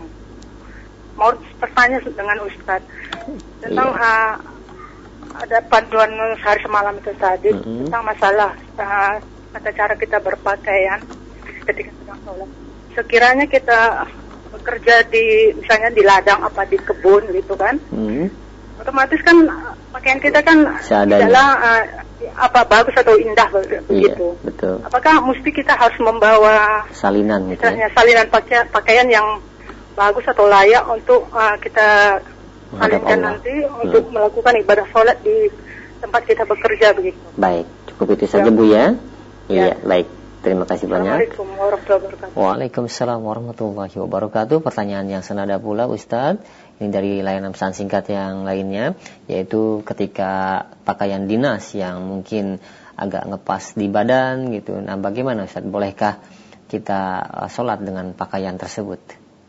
Mau bertanya dengan Ustaz tentang iya. uh, ada panduan sehari semalam itu tadi, mm-hmm. tentang masalah uh, tata cara kita berpakaian ketika sedang sholat. Sekiranya kita bekerja di misalnya di ladang apa di kebun gitu kan, mm-hmm. otomatis kan pakaian kita kan tidaklah uh, apa bagus atau indah begitu. Iya, betul. Apakah mesti kita harus membawa salinan, misalnya salinan pakaian, pakaian yang bagus atau layak untuk uh, kita melainkan nanti hmm. untuk melakukan ibadah sholat di tempat kita bekerja begitu. Baik, cukup itu saja ya. Bu ya. Iya, ya. Baik. Terima kasih banyak. Assalamualaikum warahmatullahi wabarakatuh. Waalaikumsalam warahmatullahi wabarakatuh. Pertanyaan yang senada pula Ustadz, ini dari layanan pesan singkat yang lainnya, yaitu ketika pakaian dinas yang mungkin agak ngepas di badan gitu. Nah, bagaimana Ustadz? Bolehkah kita sholat dengan pakaian tersebut?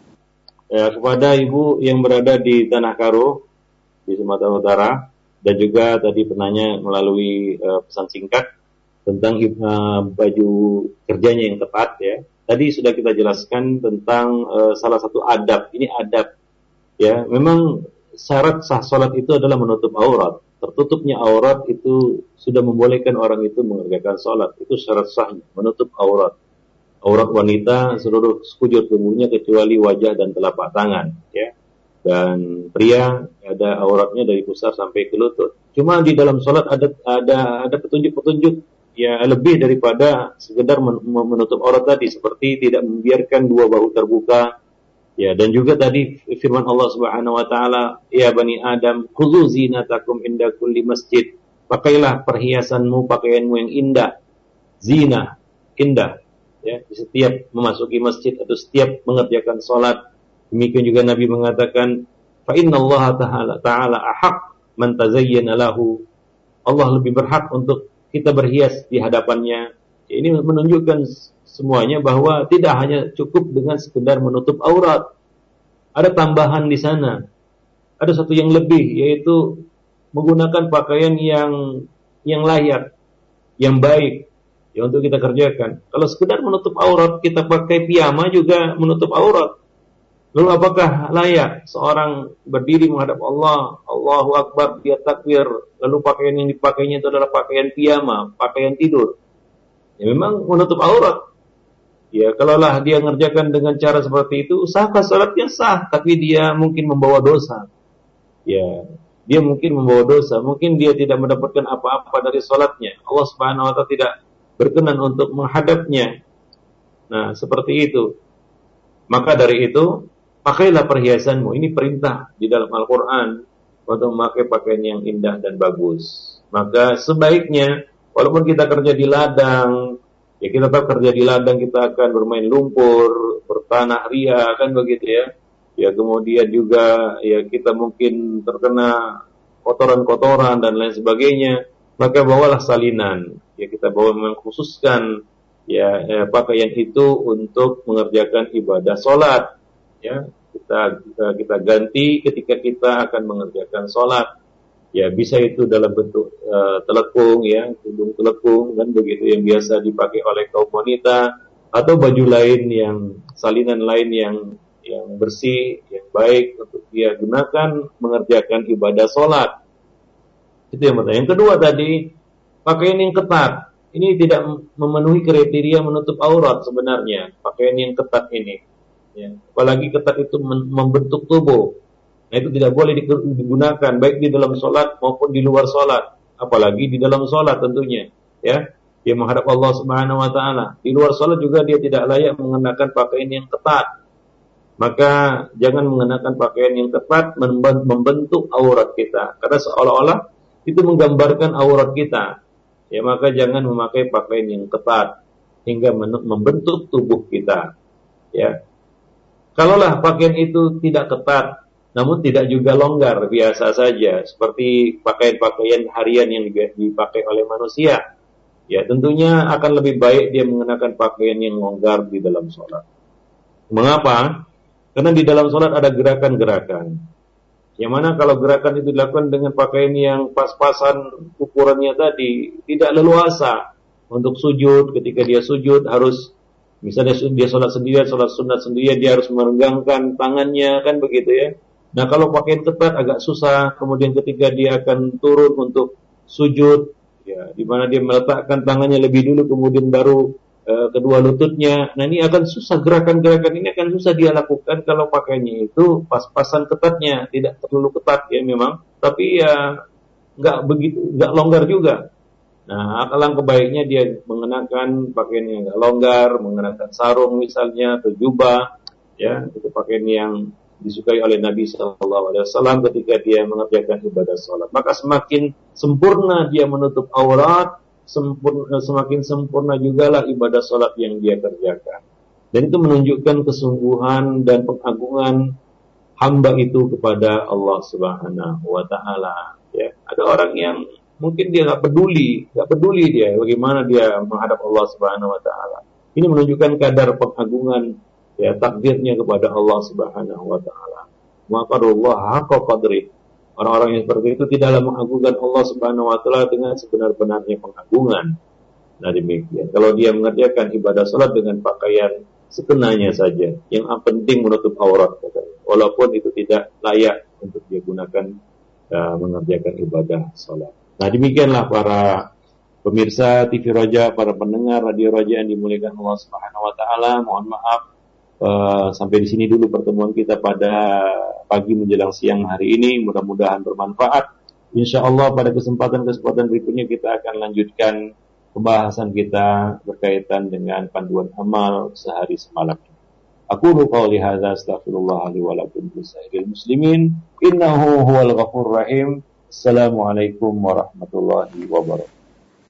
Ya, kepada ibu yang berada di Tanah Karo di Sumatera Utara dan juga tadi penanya melalui uh, pesan singkat tentang uh, baju kerjanya yang tepat ya. Tadi sudah kita jelaskan tentang uh, salah satu adab. Ini adab ya. Memang syarat sah salat itu adalah menutup aurat. Tertutupnya aurat itu sudah membolehkan orang itu mengerjakan salat. Itu syarat sahnya, menutup aurat. Aurat wanita seluruh sekujur tubuhnya kecuali wajah dan telapak tangan ya. Dan pria ada auratnya dari pusar sampai ke lutut. Cuma di dalam salat ada ada ada petunjuk-petunjuk ya lebih daripada sekedar menutup aurat tadi, seperti tidak membiarkan dua bahu terbuka ya, dan juga tadi firman Allah Subhanahu wa taala, ya bani Adam khudzu zinatakum inda kulli masjid, pakailah perhiasanmu, pakaianmu yang indah, zina indah ya, di setiap memasuki masjid atau setiap mengerjakan salat. Demikian juga Nabi mengatakan, fa innallaha ta'ala ta'ala ahaq man tazayyana lahu, Allah lebih berhak untuk kita berhias di hadapannya. Ini menunjukkan semuanya bahwa tidak hanya cukup dengan sekedar menutup aurat. Ada tambahan di sana. Ada satu yang lebih, yaitu menggunakan pakaian yang yang layak, yang baik ya untuk kita kerjakan. Kalau sekedar menutup aurat, kita pakai piyama juga menutup aurat. Lalu apakah layak seorang berdiri menghadap Allah, Allahu Akbar, dia takbir, lalu pakaian yang dipakainya itu adalah pakaian piyama, pakaian tidur? Ya memang menutup aurat. Ya kalaulah dia mengerjakan dengan cara seperti itu, sahkah salatnya? Sah, tapi dia mungkin membawa dosa. Ya, dia mungkin membawa dosa, mungkin dia tidak mendapatkan apa-apa dari salatnya. Allah Subhanahu wa taala tidak berkenan untuk menghadapnya. Nah, seperti itu. Maka dari itu, pakailah perhiasanmu. Ini perintah di dalam Al-Quran untuk memakai pakaian yang indah dan bagus. Maka sebaiknya, walaupun kita kerja di ladang, ya kita tetap kerja di ladang, kita akan bermain lumpur, bertanah ria, kan begitu ya. Ya kemudian juga ya kita mungkin terkena kotoran-kotoran dan lain sebagainya. Maka bawalah salinan. Ya kita bawa mengkhususkan ya, ya pakaian itu untuk mengerjakan ibadah sholat. Ya, kita, kita kita ganti ketika kita akan mengerjakan sholat. Ya, bisa itu dalam bentuk uh, telekung, ya, tudung telekung, kan begitu yang biasa dipakai oleh kaum wanita, atau baju lain yang salinan lain yang yang bersih, yang baik untuk dia gunakan mengerjakan ibadah sholat. Itu yang pertama. Yang kedua tadi, pakaian yang ketat. Ini tidak memenuhi kriteria menutup aurat sebenarnya. Pakaian yang ketat ini. Ya, apalagi ketat itu membentuk tubuh. Nah itu tidak boleh digunakan baik di dalam sholat maupun di luar sholat. Apalagi di dalam sholat tentunya. Ya, dia menghadap Allah Subhanahu Wa Taala. Di luar sholat juga dia tidak layak mengenakan pakaian yang ketat. Maka jangan mengenakan pakaian yang ketat membentuk aurat kita. Karena seolah-olah itu menggambarkan aurat kita. Ya maka jangan memakai pakaian yang ketat hingga membentuk tubuh kita. Ya. Kalaulah pakaian itu tidak ketat, namun tidak juga longgar, biasa saja, seperti pakaian-pakaian harian yang dipakai oleh manusia, ya tentunya akan lebih baik dia mengenakan pakaian yang longgar di dalam sholat. Mengapa? Karena di dalam sholat ada gerakan-gerakan. Yang mana kalau gerakan itu dilakukan dengan pakaian yang pas-pasan ukurannya tadi, tidak leluasa untuk sujud. Ketika dia sujud harus, misalnya dia sholat sendirian, sholat sunat sendirian, dia harus merenggangkan tangannya, kan begitu ya. Nah kalau pakaian ketat agak susah, kemudian ketika dia akan turun untuk sujud, ya, di mana dia meletakkan tangannya lebih dulu, kemudian baru uh, kedua lututnya. Nah ini akan susah, gerakan-gerakan ini akan susah dia lakukan kalau pakaiannya itu pas-pasan ketatnya, tidak terlalu ketat ya memang, tapi ya nggak begitu, nggak longgar juga. Nah, alangkah baiknya dia mengenakan pakaian yang agak longgar, mengenakan sarung misalnya, atau jubah, ya, itu pakaian yang disukai oleh Nabi Shallallahu Alaihi Wasallam ketika dia mengerjakan ibadah sholat. Maka semakin sempurna dia menutup aurat, sempurna, semakin sempurna juga lah ibadah sholat yang dia kerjakan. Dan itu menunjukkan kesungguhan dan pengagungan hamba itu kepada Allah Subhanahu Wa Taala. Ya, ada orang yang mungkin dia nggak peduli, nggak peduli dia bagaimana dia menghadap Allah Subhanahu Wa Taala. Ini menunjukkan kadar pengagungan, ya, takdirnya kepada Allah Subhanahu Wa Taala. Maqarullah haqqa qadri. Orang-orang yang seperti itu tidaklah mengagungkan Allah Subhanahu Wa Taala dengan sebenar-benarnya pengagungan. Nah demikian. Kalau dia mengerjakan ibadah salat dengan pakaian sekenanya saja, yang penting menutup aurat, katanya. Walaupun itu tidak layak untuk dia gunakan uh, mengerjakan ibadah salat. Nah demikianlah para pemirsa T V Roja, para pendengar Radio Roja yang dimuliakan Allah Subhanahu Wa Taala. Mohon maaf. Uh, sampai di sini dulu pertemuan kita pada pagi menjelang siang hari ini. Mudah-mudahan bermanfaat. Insya Allah pada kesempatan-kesempatan berikutnya kita akan lanjutkan pembahasan kita berkaitan dengan panduan amal sehari semalam. Aku qouli hadza astaghfirullah li wa lakum lisairil muslimin innahu huwal ghafurur rahim. Assalamualaikum warahmatullahi wabarakatuh.